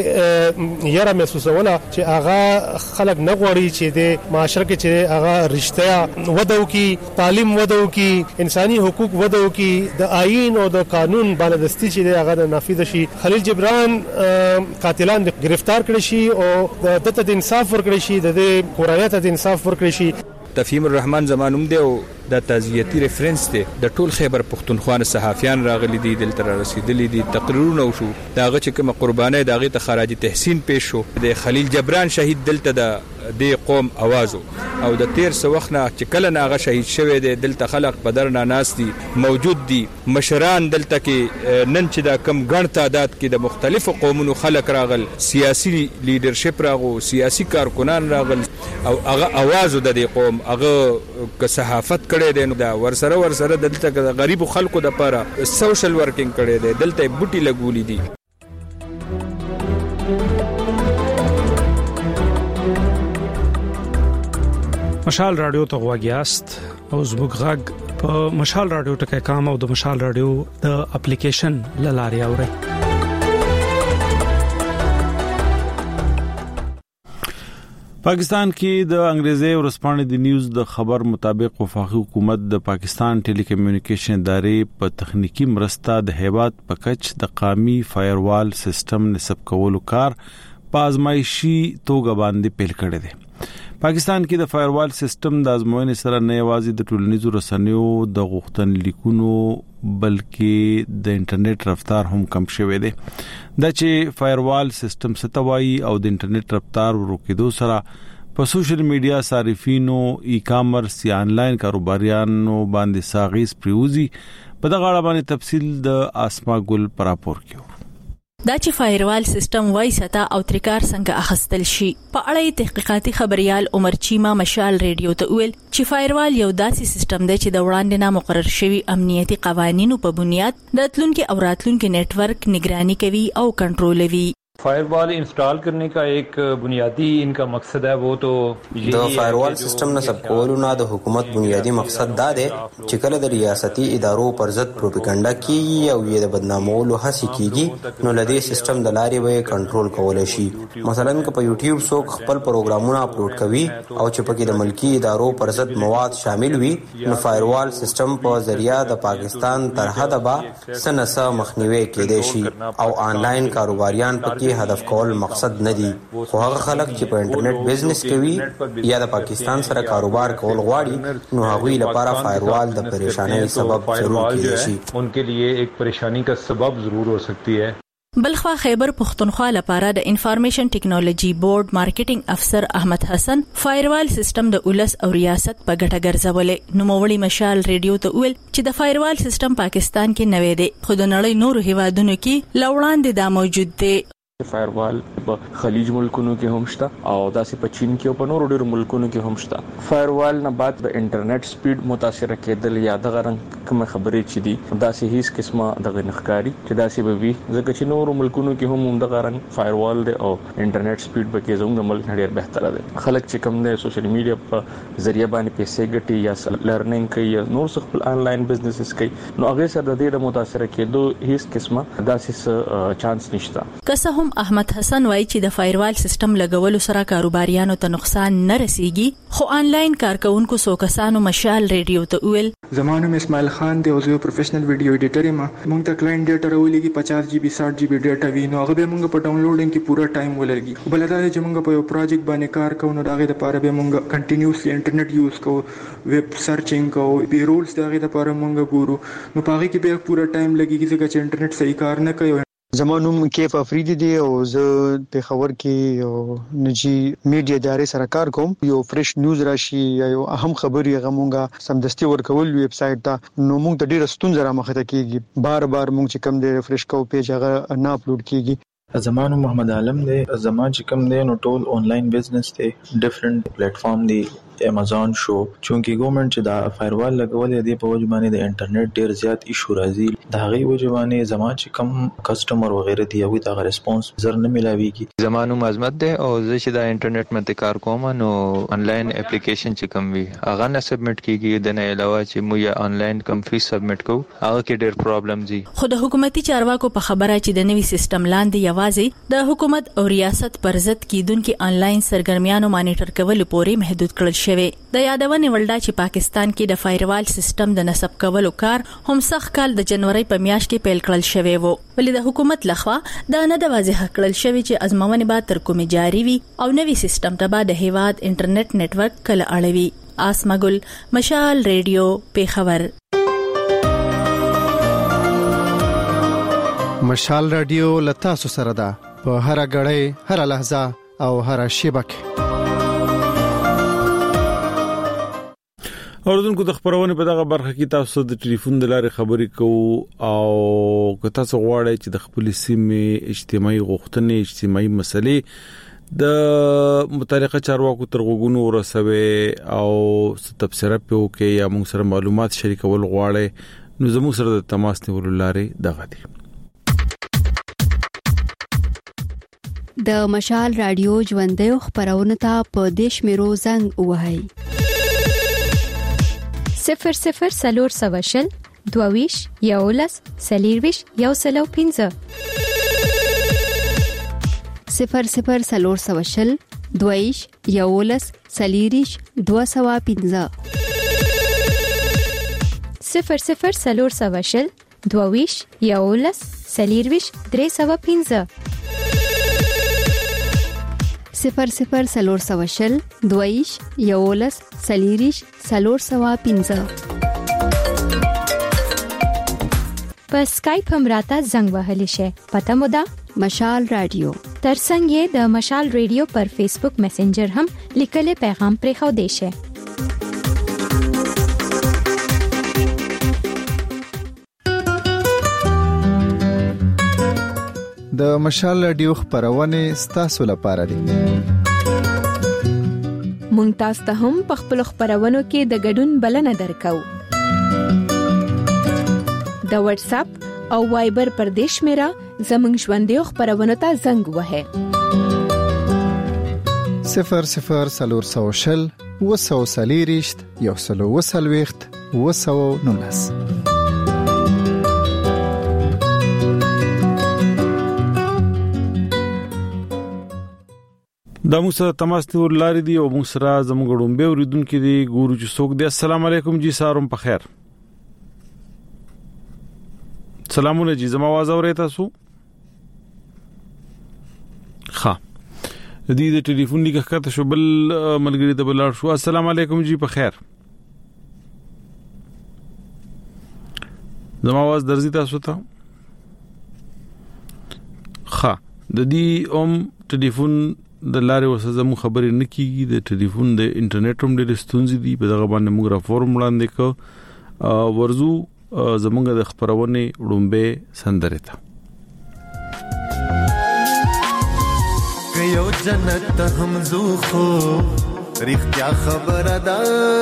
یره محسوسوله چې هغه خلک نه غوړي چې د معاشره کې چې هغه رښتیا ودو کې تعلیم ودو کې انساني حقوق ودو کې د آئین او د قانون باندې دستي چې هغه نافذ شي. خلیل جبران قاتلان گرفتار کړي شي او د دته انصاف ورکړي شي، د کورایت د انصاف ورکړي شي. تفهیم الرحمن زمانوم دی او د تعزیتي ریفرنس دی د ټول خیبر پښتونخوا صحافیان راغلي دي دلته رسیدلي دي تقریرونه وشو داغه چې کوم قرباني داغه ته خراج تحسین پیښ شو. د خلیل جبران شهید دلته د قوم आवाज او د تیر سوخنه چې کله ناغه شهید شوی دی دلته خلک بدرنا ناس دي موجود دي مشران دلته کې نن چې دا کم ګڼ تعداد کې د مختلفو قومونو خلک راغل سیاسي لیډرشپ راغو سیاسي کارکونان راغل او هغه आवाज د دې قوم هغه که صحافت کړي دي نو دا ورسره دلته غریب خلکو د لپاره سوشل ورکینګ کړي دي دلته بوټي لګولې دي. مشال رادیو ته غواګیاست او زموږ غږ په مشال رادیو ټکي کام او د مشال رادیو د اپلیکیشن لاري اوري. پاکستان کې د انګریزي ورسپانې د نیوز د خبر مطابق وفاقي حکومت د پاکستان ټيلي کمیونیکیشن ادارې په تخنیکی مرسته د هیواد په کچ د قامي فایروال سیستم نصب کولو کار په ازمایشي توګه باندې پیل کړی دی. پاکستان کې د فایروال سیستم د ازموینې سره نه یوازې د ټولنیزو رسنیو د غوښتن لیکونو بلکې د انټرنیټ رفتار هم کم شوی دی. دا چې فایروال سیستم ستوي او د انټرنیټ رفتار ورکېدو سره په سوشل میډیا صارفینو ای کامرس یا انلاین کاروباریانو باندې ساغیز پریوزي. په دغه اړه باندې تفصیل د اسما ګل پر راپور کې دا چې فایروال سیستم وای ستا او ترکار څنګه اخستل شي په اړه تحقیقاتي خبريال عمر چیما مشال ریډیو ته ویل چې فایروال یو داسې سیستم دی چې د وړاندې نه مقرر شوی امنیتي قوانینو په بنیاد د راتلونکو او راتلونکو نتورک نگرانی کوي او کنټرولوي. फायरवॉल इंस्टॉल करने का एक बुनियादी इनका मकसद है वो तो د فایروال سیستم نصب کولو نه د حکومت بنیادی مقصد دا دی چې کله د ریاستي ادارو پر ضد پروپاګاندا کیږي او یې د بدنامولو هڅه کیږي نو لدې سیستم د لارې به کنټرول کولای شي. مثلا که په یوټیوب څوک خپل پروګرامونه اپلوډ کوي او چې پکې د ملکی ادارو پر ضد مواد شامل وي نو فایروال سیستم په ذریعہ د پاکستان تر حد به سنسه مخنیوي کېدای شي او آنلاین کاروباریان پکې هدف کول مقصد نه دی. خو هغه خلک چې په انټرنیټ بزنس کوي یا د پاکستان سره کاروبار کول غواړي نو هغوی لپاره فایروال د پریشانی سبب ضرور کېږي شي. ان کے لیے ایک پریشانی کا سبب ضرور ہو سکتی ہے. بلخوا خیبر پختونخوا لپاره د انفارمیشن ټیکنالوژي بورډ مارکیټینګ افسر احمد حسن فایروال سیستم د اولس او ریاست په ګټه ګرځولې. نوموړي مشال ریډیو ته ویل چې د فایروال سیستم پاکستان کې نوې دی، خو د نړۍ نورو هیوادونو کې لوړاندې دا موجود دی. فایروال په خلیج ملکونو کې هم شته او داسې په چین کې او په نورو ډېرو ملکونو کې هم شته. فایروال نه بعد د انټرنیټ سپیډ متاثر کېدل یا دغه رنګ کوم خبرې چې دي داسې هیڅ قسمه دغه نخکاری چې داسې به وي، ځکه چې نورو ملکونو کې هم دغه رنګ فایروال دی او انټرنیټ سپیډ به کې زموږ د ملک ډېر بهتره دی. خلک چې کوم دی سوشل میډیا په ذریعہ باندې پیسې ګټي یا لرنینګ کوي یا نور څه خپل آنلاین بزنسز کوي، نو هغه سره د دې متاثر کېدو هیڅ قسمه داسې چانس نشته. که هم احمد حسن وایي چې د فایروال سیستم لګولو سره کاروباریانو ته نقصان نه رسیږي، خو آنلاین کارکونکو څو کسانو مشال ریډیو ته ویل زمانو میں اسماعیل خان دی او زه پروفیشنل ویډیو ایډیټر یم. موږ ته کلاینټ ډیټا راولېږي 50 جی بي 60 جی بي ډیټا وی، نو هغه به موږ په ډاونلوډینګ کې پورا ټایم ولګي. بل دا چې موږ په یو پروجیکټ باندې کار کوو نو دا غي د لپاره به موږ کنټینیوسلی انټرنیټ یوز کوو، ویب سرچینګ کوو، پیرولز دا غي د لپاره موږ ګورو، نو په هغه کې به پورا ټایم لګيږي ځکه چې انټرنیټ صحیح کار نه کوي. زمانوم کیف افریدی دی او زه په خبر کې یو نجی میډیا ادارې سره کار کوم. یو فریش نیوز راشي یا یو اهم خبري غمونګه سمدستي ورکول ویب سټ ته، نو موږ د ډیره ستونزې را مخ ته کیږي. بار موږ چې کم دی ریفریش کوو پیج هغه نه اپلوډ کیږي. زمانو محمد عالم دی. زمان چې کم دی نو ټول آنلاین بزنس دی، ډیفرنٹ پلیټ فارم دی، امازون شو، چونکی ګورنمنت چې دا فایروال لګولې دی په وجه باندې د انټرنیټ ډیر زیات ایشو راځي. دا غي وجه باندې زمان چې کم کسٹمر وغیرہ دی او دا ریسپانس زر نه ملاويږي. زمانو مزمت دی او زه چې دا انټرنیټ مته کار کوم نو آنلاین اپلیکیشن چې کم وي هغه نه سبمټ کیږي، د نه علاوه چې مو یا آنلاین کم فیس سبمټ کو هغه کې ډیر پرابلم دي. خو د حکومتي چارواکو په خبره چې د نوي سیستم لاندې یوازې د حکومت او ریاست پر ضد کیدونکو آنلاین سرګرمیانو مانیټر کول پورې محدود کړل شوی. د یادونه ولدا چې پاکستان کې د فایروال سیستم د نصب کولو کار هم سخت کال د جنوري په میاشت کې پیل کړل شوی وو، ولې د حکومت لخوا دا نه د واضح کړل شوی چې ازموونه به تر کومه جاری وي او نوي سیستم ته به د هیواد انټرنیټ نتورک کله اړوي. آسمګل، مشال ریډیو، پیښور. مشال رادیو لتا سره ده په هر غړې، هر لحظه او هر شیبه کې. اوردونکو د خبرونه په دغه برخه کې تاسو د ټلیفون د لارې خبرې کوو او که تاسو غواړئ چې د خپل سیمې اجتماعي غوښتنې، اجتماعي مسلې د متعلقه چارواکو تر غوګونو ورسوي او تبصره په وکي یا موږ سره معلومات شریکول غواړئ، نو زموږ سره د تماس نیولو لارې دغه دي. د مشال رادیو ژوندۍ خبرونه ته په دیش میرو زنګ وهاي 00 سلور سواشل دوویش یولس سلیرویش یوسلو 15 00 سلور سواشل دوویش یولس سلیریش 215 00 سلور سواشل دوویش یولس سلیرویش 315 00 سلور سواشل دویش یولس سلیریش سلور سوا 15 په اسکایپ هم راته زنګ وهلی شي. پته مو ده مشال رادیو. ترڅنګ یې د مشال ریډیو پر فیسبوک میسنجر هم لیکل پیغام پرې خو دی شي. د مشال رادیو خبرونه ستاسو لپاره دي. مونږ تاسو ته هم په خپل خبرونو کې د ګډون بلنه درکو. د واتس اپ او وایبر پر دیش میرا زمنګ ژوندې خبرونه ته زنګ وهه 00 سلور سوشل وسو سلیریشت یوسلو وسلويخت وسو نونس. دا موږ سره تماس نیول لاري دي او موږ سره زموږ ډومبه اوریدونکو دي ګورو چې څوک دي. السلام علیکم جی، ساروم په خیر. سلامونه جی، زما आवाज اورئ تاسو؟ ها د دې ټلیفون لیکه کته شو بل ملګری د بلار شو. السلام علیکم جی، په خیر. زما आवाज درځي تاسو ته؟ ها د دې ټلیفون د لارې وسه مو خبرې نه کیږي د ټلیفون د انټرنیټ هم ډېر ستونزې دي په دغه باندې موږ را فورم وړاندې کو ورزو زمونږ د خبرونه وړومبه سندره ته یو جنت هم زوخو رښتیا خبره ده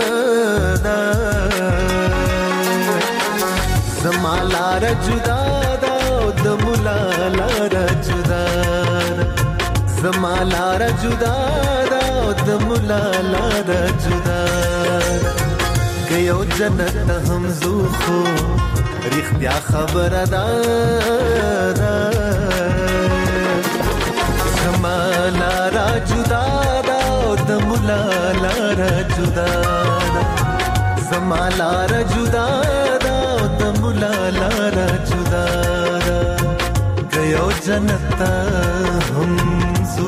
زمالا رجدا دا د مولا رجدا زمالا رجدا دا د مولا رجدا یو جنت هم زوخو رښتیا خبره ده زمالا رجدا دا د مولا رجدا زمالا رجدا دا د مولا رجدا یو جنت هم زو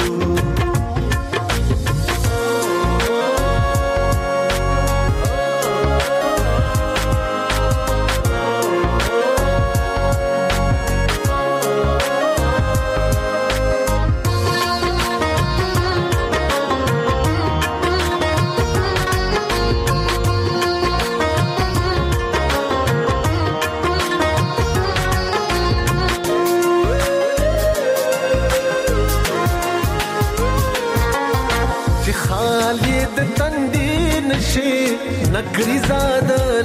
نکری زاد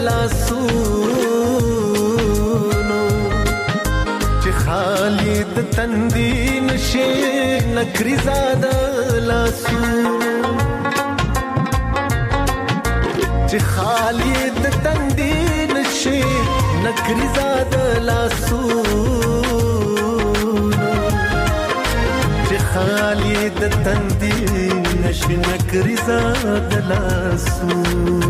لاسونو چې خالد تندین شي نکری زاد لاسونو چې خالد تندین شي نکری زاد لاسونو چې خالد تندین شي نکری زاد لاسونو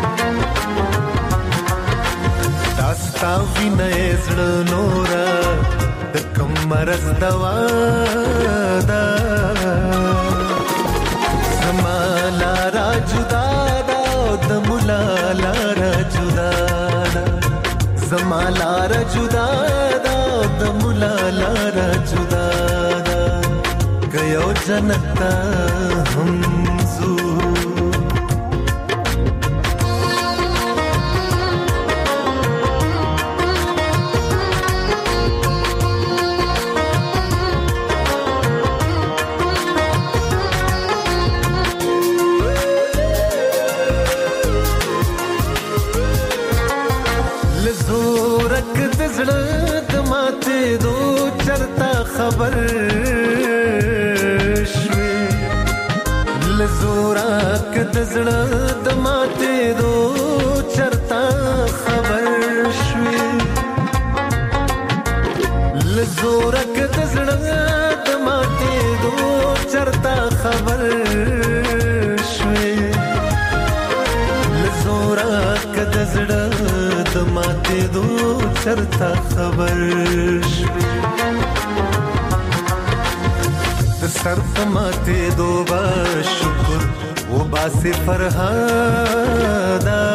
داستا وینې زړه نورا د کمرز دوا دا زمالا راجدا دا د مولا راجدا زمالا راجدا دا د مولا راجدا گیو جنت هم زو خبر شوي لزورا کد زړه د ماته دو چرتا خبر شوي لزورا کد زړه د ماته دو چرتا خبر شوي لزورا کد زړه د ماته دو چرتا خبر شوي سر پماتے دو با شکر وہ باسی فرہادا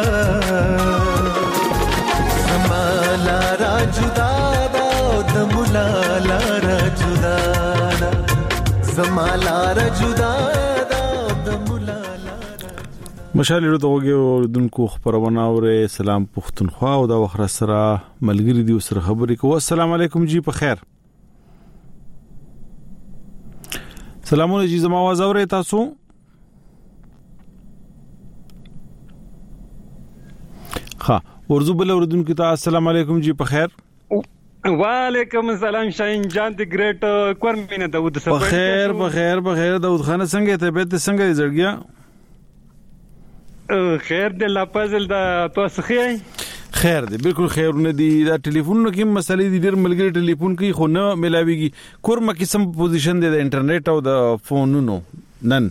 زمالا راجدا دا دمولا راجدا زمالا راجدا دا دمولا مشال له توګه دونکو خبرونه اوره سلام پښتونخوا او دا وخت سره ملګری دی سره خبرې کوو السلام علیکم جی په خیر سلامونه جی زما आवाज اورئ تاسو ها ورزو بل اوردونکو ته السلام علیکم جی په خیر وعلیکم السلام شاهین جان دی ګریټ کورمینه داوود صاحب بخیر داوود خان څنګه ته به څنګه زړګیا خیر د لا پازل دا تاسو خیر دی بالکل خیرونه دي دا ټلیفون نو کې مسلې دي ډېر ملګری ټلیفون کې خو نه ملاويږي کورمه کې سم پوزیشن دی د انټرنیټ او د فونونو نن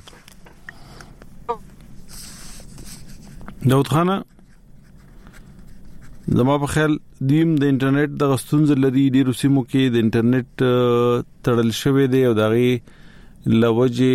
داوود خان زما په خیال دیم د انټرنیټ د غستون زلري ډېر سیمو کې د انټرنیټ تړل شوی دی او دغه لوجه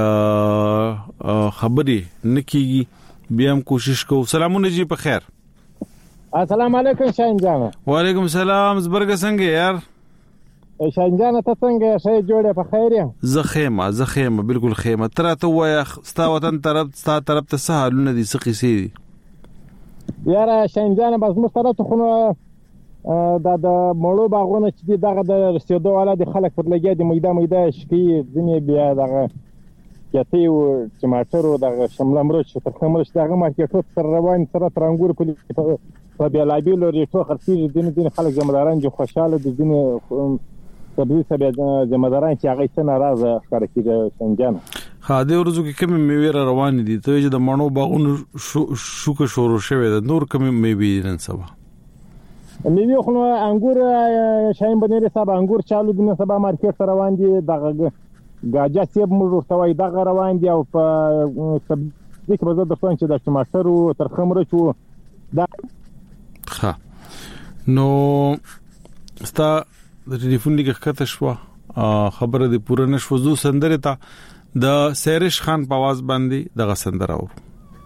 خبري نکېږي بیا هم کوشش کوو سلامونه جی په خیر السلام علیکم شاهین جان وعلیکم السلام زبرګ څنګه یار شنجانه ته څنګه شي جوړه په خیر یم زه خیمه بالکل خیمه تر ته وای ستا وطن طرف ته څه حالونه دي څه قصې دي یاره شنجانه بس مسترد خو د مړو باغونه چې دغه د رسیدو والا د خلک پر لګیا د میده شکی ځنی بیا دغه کته او ټماټر او دغه شمله مرچ تر خمرش دغه مارکیټو تر روان سره ترانګور کلی په بیلابیلو ریټو خرڅي دین خلک زمداران جو خوشاله دي دین سبزی سبا زمداران چې هغه څنګه ناراضه ښکار کیږي شنجانه خاده ورځو کې کوم میوه روان دي ته چې د مڼو باغونو شوکه شروع شوه د نور کوم میوه نن سبا میوه خو انګور شاین بنری صاحب انګور چالو دنه سبا مارکیټ روان دي دغه گاجا سیب موږ ورته دغه روان دي او په سبزی کې به د فن چې د ټماټر او ترخمره چو دا ها نو ستا د ټلیفون لیکه کته شو خبره د پوره نشو زو سندره ته د سیرش خان په आवाज باندې دغه سندره و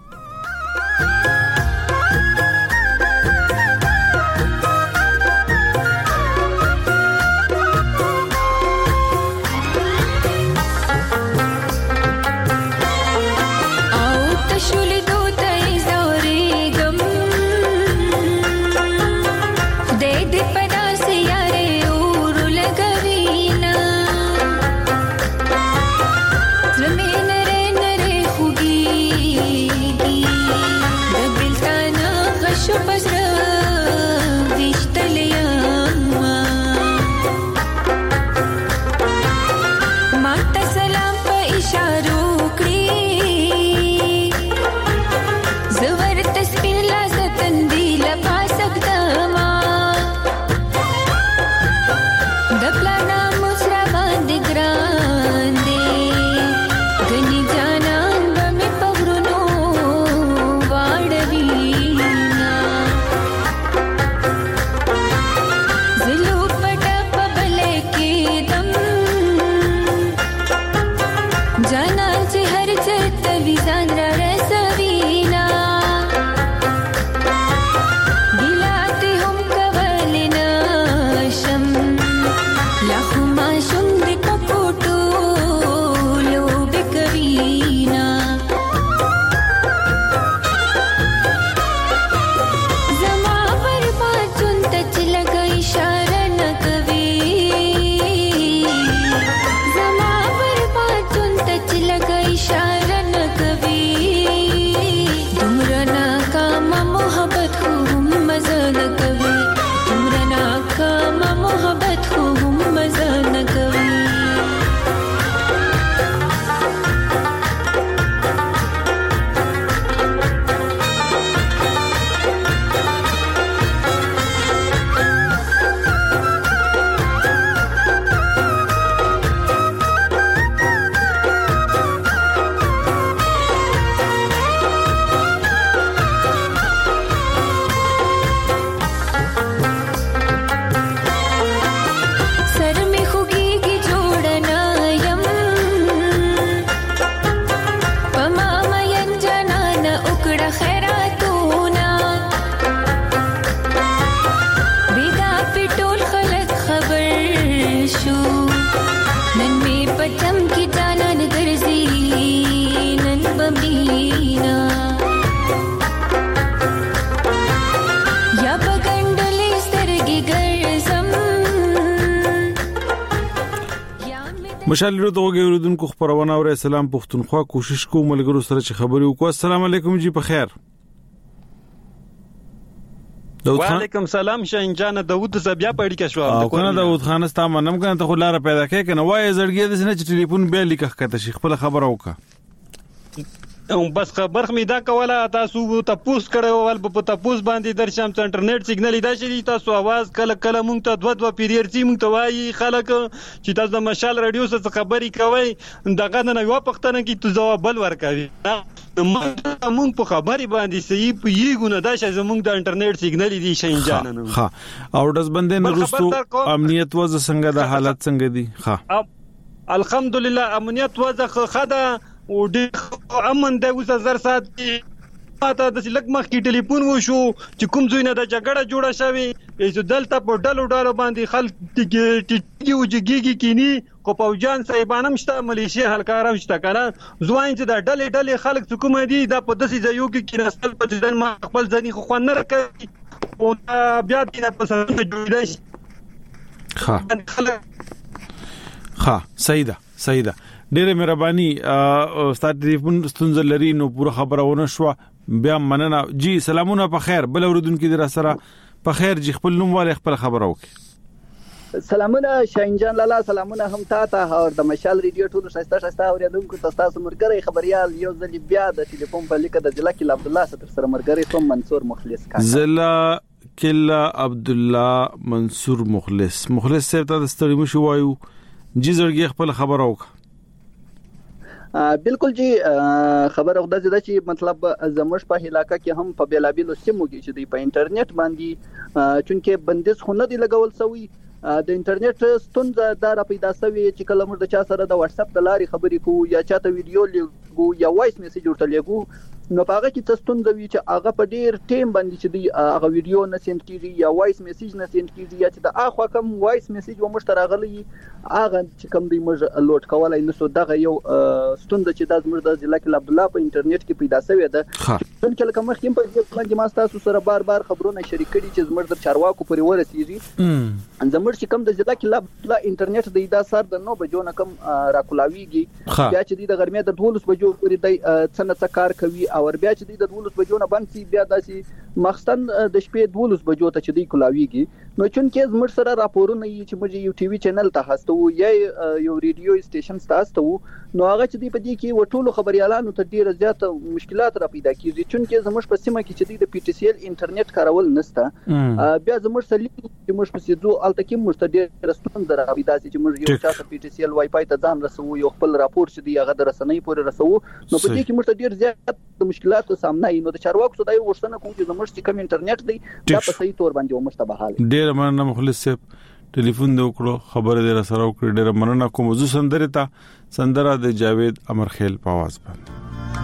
مشال له دوه ګوردونکو خبرونه او اسلام پښتونخوا کوشش کوم ملګرو سره چې خبري وکړو. السلام علیکم جی په خیر. وعلیکم سلام شاین جان داوود زبیا پړی کې شو او کنه داوود خان ستا منم کنه ته خلاره پیدا کې کنه وای زړګي د سینې چې ټلیفون به لیکه کته شي خپل خبر اوکا بس خبر مې دا کوله تاسو تاسو کړو ول په تاسو باندې درشم انټرنیټ سیګنال دا شي تاسو आवाज کله مونږ ته دوه پیریډ سي مونږ ته وایي خلک چې تاسو د مشال رادیو سره خبري کوي دغه نه یو پښتنه کې تو جواب بل ورکوي مونږ په خبري باندې صحیح پیګونه دا چې زمونږ د انټرنیټ سیګنال دي شین جان نه ها او داس بندې نورستو امنیت وځ څنګه د حالت څنګه دي ها الحمدلله امنیت وځ خدا او د امن د 1000 ساعت ماته د لک مخ کې ټلیفون وشو چې کوم ځای نه د جګړه جوړه شوی چې دلته په ډلو باندې خلک ټیټي او جګیږي کینی کو پوجان صاحبانم شته ملیشیا هلکارم شته کنه زوین چې د ډلې خلک څوک دي دا په داسې ځایو کې کیناستل په ځدن ما خپل ځنی خو نه راکړي او بیا دې نه پسند جوړیدای شي. ها سیدا ډېر مهرباني استاد ټلیفون ستونزه لري نو پوره خبرونه شو بیا مننه جی سلامونه په خیر بل اوردونکو در سره په خیر جی خپل نوم والے خپل خبر وکي. سلامونه شاهین جان لالا سلامونه هم تاسو او د مشال ریډیو ټول شایسته اوریدونکو تاسو مرګري خبريال یو ځل بیا د ټلیفون په لیکه د ځلا کې عبد الله ستر سره مرګري کوم منصور مخلص کا ځلا کله عبد الله منصور مخلص صاحب ته ستړي مشو وایو جی زړګي خپل خبر وکړه. بالکل جی خبر او د چې مطلب زموږ په علاقې کې هم په بیلابیلو سیمو کې چې په انټرنیټ باندې چونکه بندیز خو نه دی لګول شوی د انټرنیټ ستونزه دا را پیدا شوی چې کله موږ د چا سره د واتس اپ د لارې خبرې کوو یا چاته ویډیو لیکو یا وایس میسج ورته لیکو نو هغه کې څه ستونزه وي چې هغه په ډیر ټیم باندې چې دی هغه ویډیو نه سند کیږي یا وایس میسج نه سند کیږي یا چې د اخوا کوم وایس میسج و مشترک راغلی هغه چې کوم دی موږ لوډ کولای نو دغه یو ستونزه چې د زموږ د ضلع کې عبد الله په انټرنیټ کې پیدا شوې ده څنګه لکه مخکې په دې باندې ما تاسو سره بار خبرونه شریک کړي چې زموږ د چارواکو پورې ورسیږي زموږ چې کوم د ضلع کې عبد الله انټرنیټ د ادا سر د 9 بجو نه کم راکولاویږي بیا چې د غرمې د 12 بجو پورې د څنګه کار کوي او بیا چې د 12 بجو نه باندې بیا داسي مخستن د شپې 12 بجو ته چې دی کولاویږي نو چونکه زموږ سره راپورونه یي چې موږ یو ټي وي چینل ته هستو یا یو ریډیو سټیشن ته هستو نو هغه چې دی په دې کې وټولو خبريالانو ته ډیره زیات مشکلات را پیدا کیږي چونکه زموږ په سیمه کې چې دی د پی ټی سی ال انټرنیټ کارول نسته بیا زموږ سره چې موږ په سیدو الته کې مستډیر رستون در پیدا چې موږ یو چاته پی ټی سی ال وای فای ته ځان رسو یو خپل راپور چې دی هغه د رسنۍ پورې رسو نو په دې کې مستډیر زیات مشکلاتو سامنا نو د چارواکو صداي ورسنه کوم چې زموږ چې کوم انټرنیټ دی دا په صحیح تور باندې ومشتبهاله ډیر مننه مخلص صاحب ټلیفون دی وکړو خبره دې سره وکړه ډیر مننه کوم زو سندره د جاوید امرخیل په आवाज باندې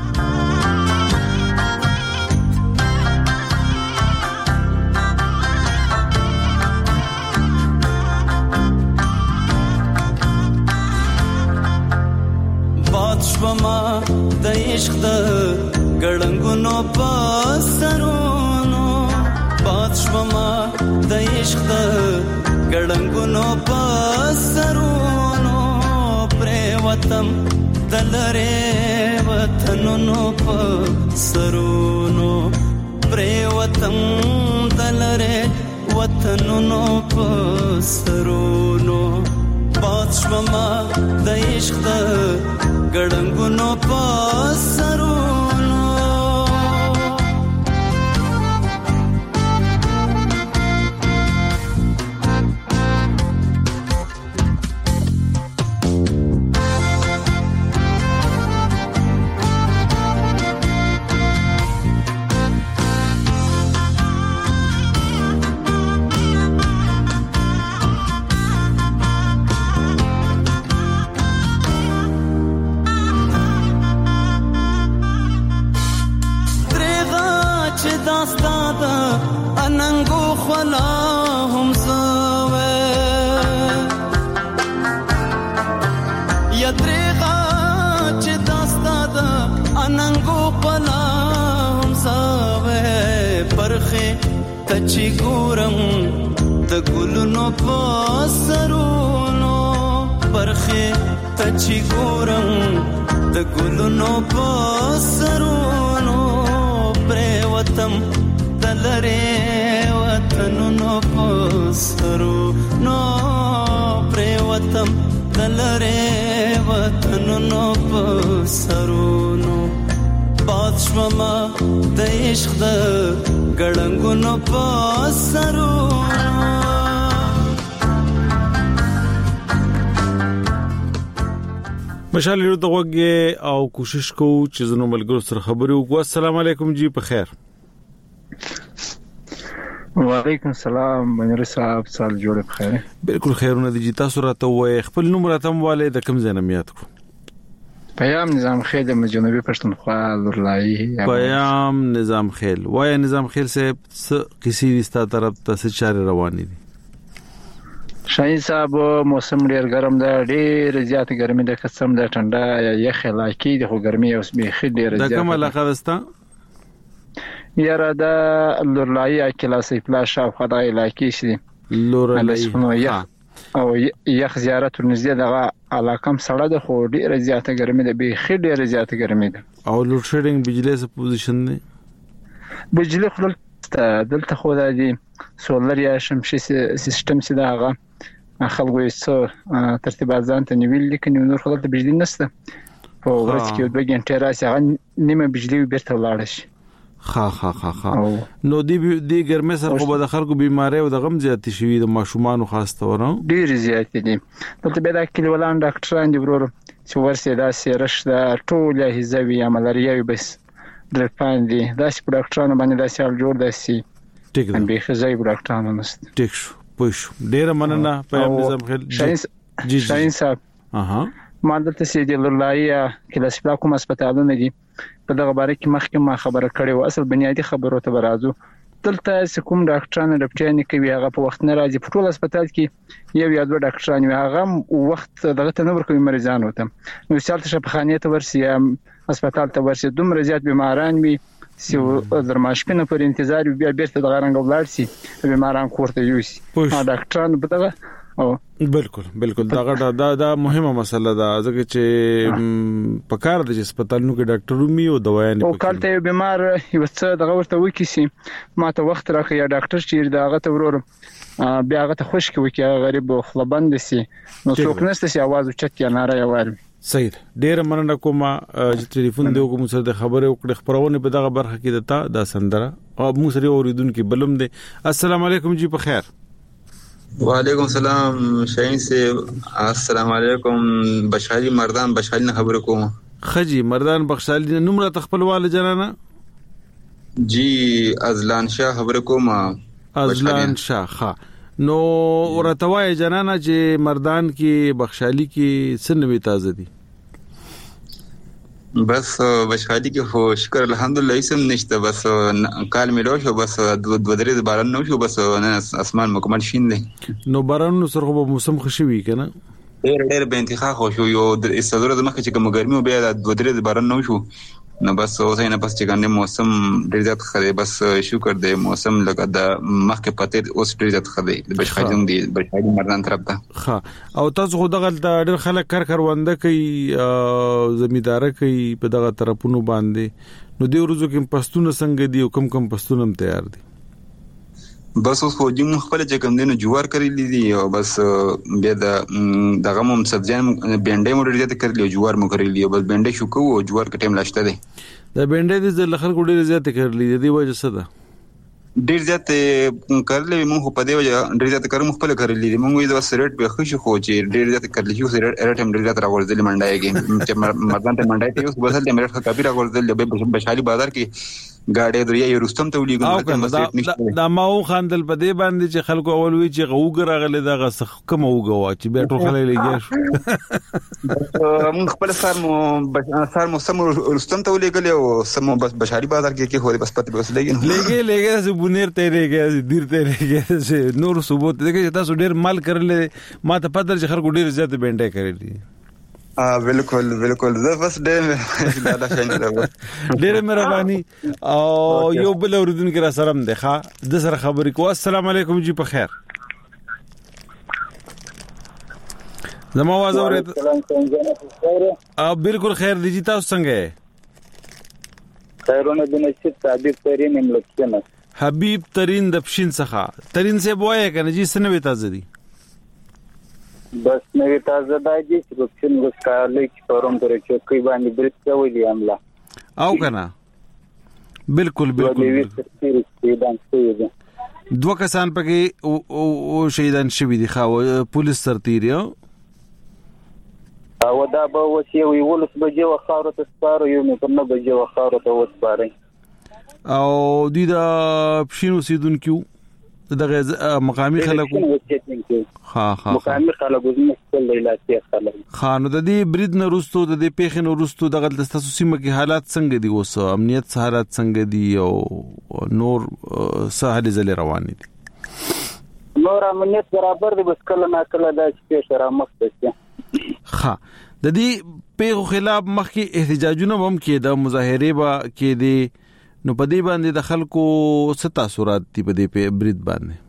شوما د عشق د ګړنګونو په سرونو باد شوما د عشق د ګړنګونو په سرونو پر وطن دلره وطنونو په سرونو پر وطن دلره وطنونو په سرونو باد شوما د عشق د ګړنګونو په سرونو چې ګورم د ګلونو په سرونو پرخه ته چې ګورم د ګلونو په سرونو پر وطن دلره وطنونو په سرونو پر وطن دلره وطنونو په سرونو باد شوما د عشق د ګړنګونو په سرونو مشال لرو دغه او کوشش کو چې زنو ملګرو سره خبرې وکړو. السلام علیکم جی په خیر. وعلیکم السلام منیر صاحب سال جوړ په خیر. بالکل خیرونه دي. تاسو راته وای خپل نوم راته مواله د کوم ځای نه میات کو پیام نظام خیل د جنوبي پښتونخوا لورلایي پیام نظام خیل وای نظام خیل سے کسی رشتہ طرف ته څه چارې روانې دي شاهین صاحب موسم ډیر ګرم ده ډیر زیات ګرمي ده قسم ده ټنډه یا یخ علاقې د خو ګرمي اوس به خې ډیر زیات ده کوم علاقه دستا یاره دا لورلایي کلاسې پلاش او خدای علاقې شي لورلایي او یخ زیارت ورنږدې دغه علاقه سړه ده خو ډیره زیاته ګرمي ده به خې ډیره زیاته ګرمي ده او لوډ شیډینګ بجلی څه پوزیشن دی بجلی خپل دلته خو د دې سولر یا شمسي سیستم سي دغه خلکو یې څو ترتیبات ځان ته نیول لیکنه نور خلک د بجلی نشته په ورځ کې د بګین ټیراس هغه نیمه بجلی بیرته ولاړ شي خا نو دی ګرمه سره خو به د خلکو بیماری او د غم زیات شي د ماشومان خاص تور ډیر زیات دي دلته به د کلیولان ډاکټران دی ورور چې ورسې دا سیرش دا ټول هیزوی عملیاوي بس درپان دي دا چې ډاکټرانو باندې دا سیال جوړ داسي ټیک ده به خزای ډاکټرانو نست ټیک شو پښ ډیر مننه پیغام نظام خیل شاهین صاحب ما دلته سي د لورلایي کلاسیکا کوم هسپتالونه دي په دغه باره کې مخکې ما خبره کړې و اصل بنیادی خبرو ته برازو دلته کوم ډاکټرانو رپټینی کوي هغه په وخت نه راځي په ټول هسپتال کې یو یا دوه ډاکټران وي هغه وخت دغه ته نور کوي مریضانو ته نو سالته شفاخانه ته ورسي هسپتال ته ورسي دومره زیات بیماران وي چې درماشپنه پر انتظار بیا بیرته د غرنګ ولاړ سي بیماران کوړته یوسي ډاکټران په دغه بالکل دا مهمه مسله ده ځکه چې په کار د هسپتالونو کې ډاکټر مي او دوايان او کالته بیمار یو څه دغه ورته وکيسي ماته وخت راکې یا ډاکټر چې دغه ته ورور بیا هغه ته خوش کوي چې غریب خپلبند سي نو څوک نشته سي आवाज اوچت یا ناره یوار صحیح ډیر مننه کوم چې ټلیفون دی کوم سره د خبره وکړه خبرونه په دغه برخه کې دتا دا سندره او موږ سره اوریدونکو بلم دي السلام علیکم جی په خیر وعلیکم السلام شاهین سے السلام علیکم بشاری مردان بشاری نه خبر کوم خجی مردان بخشالی نمره تخپلواله جنانه جی ازلان شاه خبر کوم ازلان شاه ها نو ورتوای جنانه چې مردان کې بخشالی کې سنوي تازه دي بس بشخالی کې خو شکر الحمدلله اسم نشته بس کال ملو شو بس دو درې باران نو شو بس اسمان مکمل شین دی نو باران سره په موسم خوشوي کنه ډېر به انتخاب خو شو یو د استادره د مخه چې کوم ګرمي او بیا دو درې باران نو شو نو بس اوسه نه پس چې ګنده موسم ډېر زیات خره بس شکر دی موسم لکه د مخه پته اوس ډېر زیات خره دی بشخالی دی بشخالی مردان طرف ته ها او تاسو خو دغه ډېر خلک کارونده کوي زمیدار کوي په دغه طرفونو باندې نو دی ورځو کې پښتون څنګه دی او کم پښتونم تیار دي بس اوس خو جیم خپل چې کوم دینو جوار کړی دي او بس بیا دغه مم سبزیان بینډې مو ډېر کړلی جوار مو کړلی بس بینډې شو کو او جوار کټیم لاشته دي دا بینډې د لخر کو ډېر زیات کړلی دی وجه څه ده ډېر زیات کړلی مو په دې وجه ډېر زیات کړم خپل کړلی دي مونږ د سریټ به خوشي خو چې ډېر زیات کړلی شو سریټ هم ډېر زیات راغورځل منډای کې چې مردان ته منډای ته اوس بسل د امریکا کاپی راغورځل د بشالي بازار کې گاډي دریا یې رستم ته ولېګل دا ما او خاندل په دې باندې چې خلکو اول وی چې غوګ راغله دا غس کوم وګوا چې به ټول خلک لګیا شو مون خپل سر مو سم رستم ته ولېګل او سم بس بشاري بازار کې خو بس پته بس لګي زه بونیر ته لګي دیر ته لګي نور ثبوت دغه چې تاسو ډیر مال کړل ما ته پته چې خلکو ډیر زیات بینډه کړل بالکل زه بس ډېر دا شاین ډېر مهرباني او یو بل اوریدونکو را سره ده ښه د سره خبرې کو السلام علیکم جی په خیر زما आवाज اورید بالکل خیر دی جی تاسو څنګه خیرونه د نشید حبیب ترین ملکینه حبیب ترین د پښین څخه ترین سے بوای کنه جی سنوي تازه دي بس نوې تازه دایي چې په څن وسکالې کې پروم درې چې کوي باندې برت کوي دی عمله او کنه بالکل دوه کسان پکې او شهیدان شوی دي خو پولیس سرتیریو او دا به وسی وی ولس بجې وخاره ته سپارو یو نه په بجې وخاره ته وسپاري او د پښینو سیدونکو دغه مقامی خلکو مقامی خلکو زموږ خپل علاقې خلک خانو د دې برید نه وروسته د دې پیښې نه وروسته دغه د تاسو سیمه کې حالات څنګه دي اوس امنیت حالات څنګه دي او نور سهل زل روان دي نور امنیت برابر دي بس کله نه کله دا چې را مخته شي ها د دې پیښو خلاف مخکې احتجاجونه هم کې د مظاهره با کې دي نو په دې باندې د خلکو څه تاثیرات دي په دې برید باندې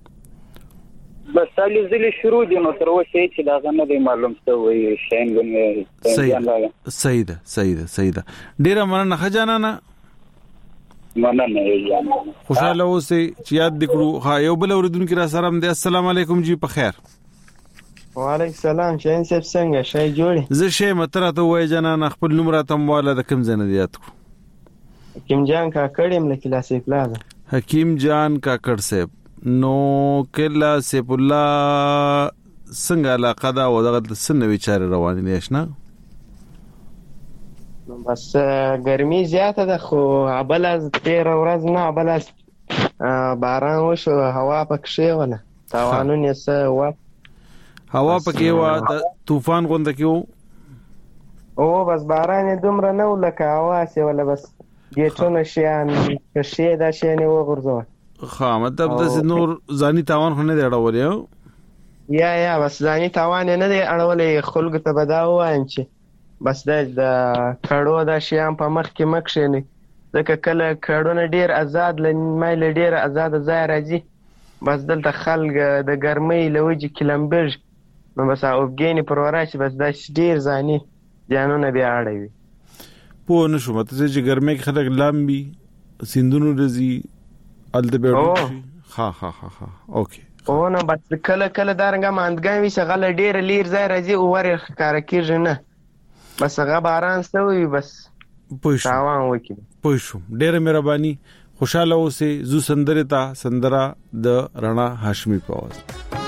بس علي زلي شروع دي نو تر اوسه چې دا غنه دی معلوم څه وي شین غنه سیده ډیره مننه خجانه نه مننه یې خوشاله اوسئ چې یاد دکړو ها یو بل اوریدونکو را سره هم دی السلام علیکم جی په خیر وعلیکم السلام شین صاحب څنګه شای جوړي زه شې متره ته وای جنان خپل نوم را تم والا د کوم ځنه دیات کو حکیم جان کاکړ مل کلاسي پلازا حکیم جان کاکړ صاحب نو کله سیف الله څنګه علاقه دا و دغه سنوي چاره روان دي آشنا بس ګرمي زیاته ده خو ابل از 13 ورځ نه ابل از باران وشو هوا پکښې ونه تاوانونه څه و هوا پکې و د طوفان غونډه کې او بس باران دومره نه ولکه هوا سي ولا بس ګټونه شيان شي دا شي نه وګرځو خا مطلب د نور ځاني تاوان خو نه دی اړولې یا بس ځاني تاوان نه دی اړولې خلکو ته بداو وایم چې بس د کړو دا شیان په مخ کې مخ شي ځکه کله کړونه ډیر آزاد لمایل ډیر آزاد ځای راځي بس دلته خلک د ګرمۍ لوجي کلمبر نو بس اوګینی پرورای بس دا ډیر ځاني ځانونه بیا اړوي په نشو مته چې ګرمۍ کې خلک لامبي سیندونو رزي الته ها اوکي او نو بس کله دارنګه ماندګای وي څنګه ډیر لیر ځای راځي او ور کار کیږي نه بس هغه باران سوي بس تاوان وکي پښو ډیر مهرباني خوشاله اوسئ زو سندره تا سندرا د رڼا هاشمي په आवाज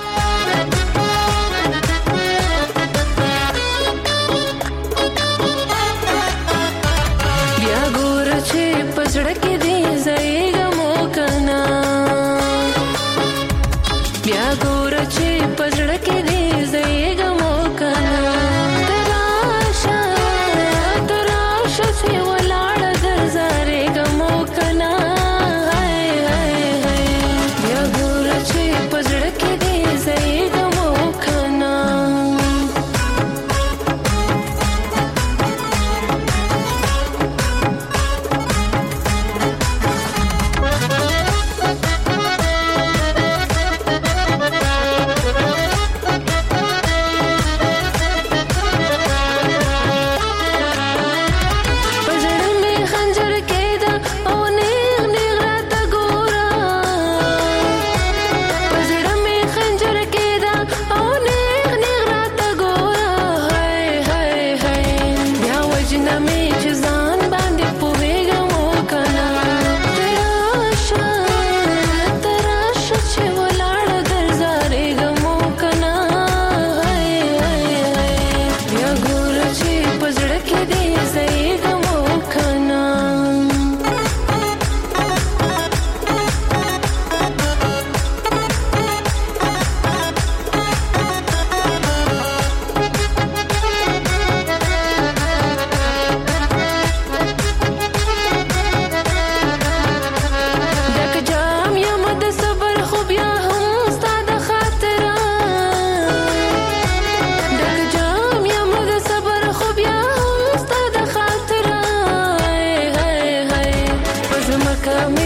بیا ګور چې پزړه کې دی زېګ مو کنا بیا ګور چې پزړه کې دی زېګ مو کنا تراشه سی ولاړ درزارې ګمو کنا بیا ګور چې پزړه کې دی زېګ مو کنا Come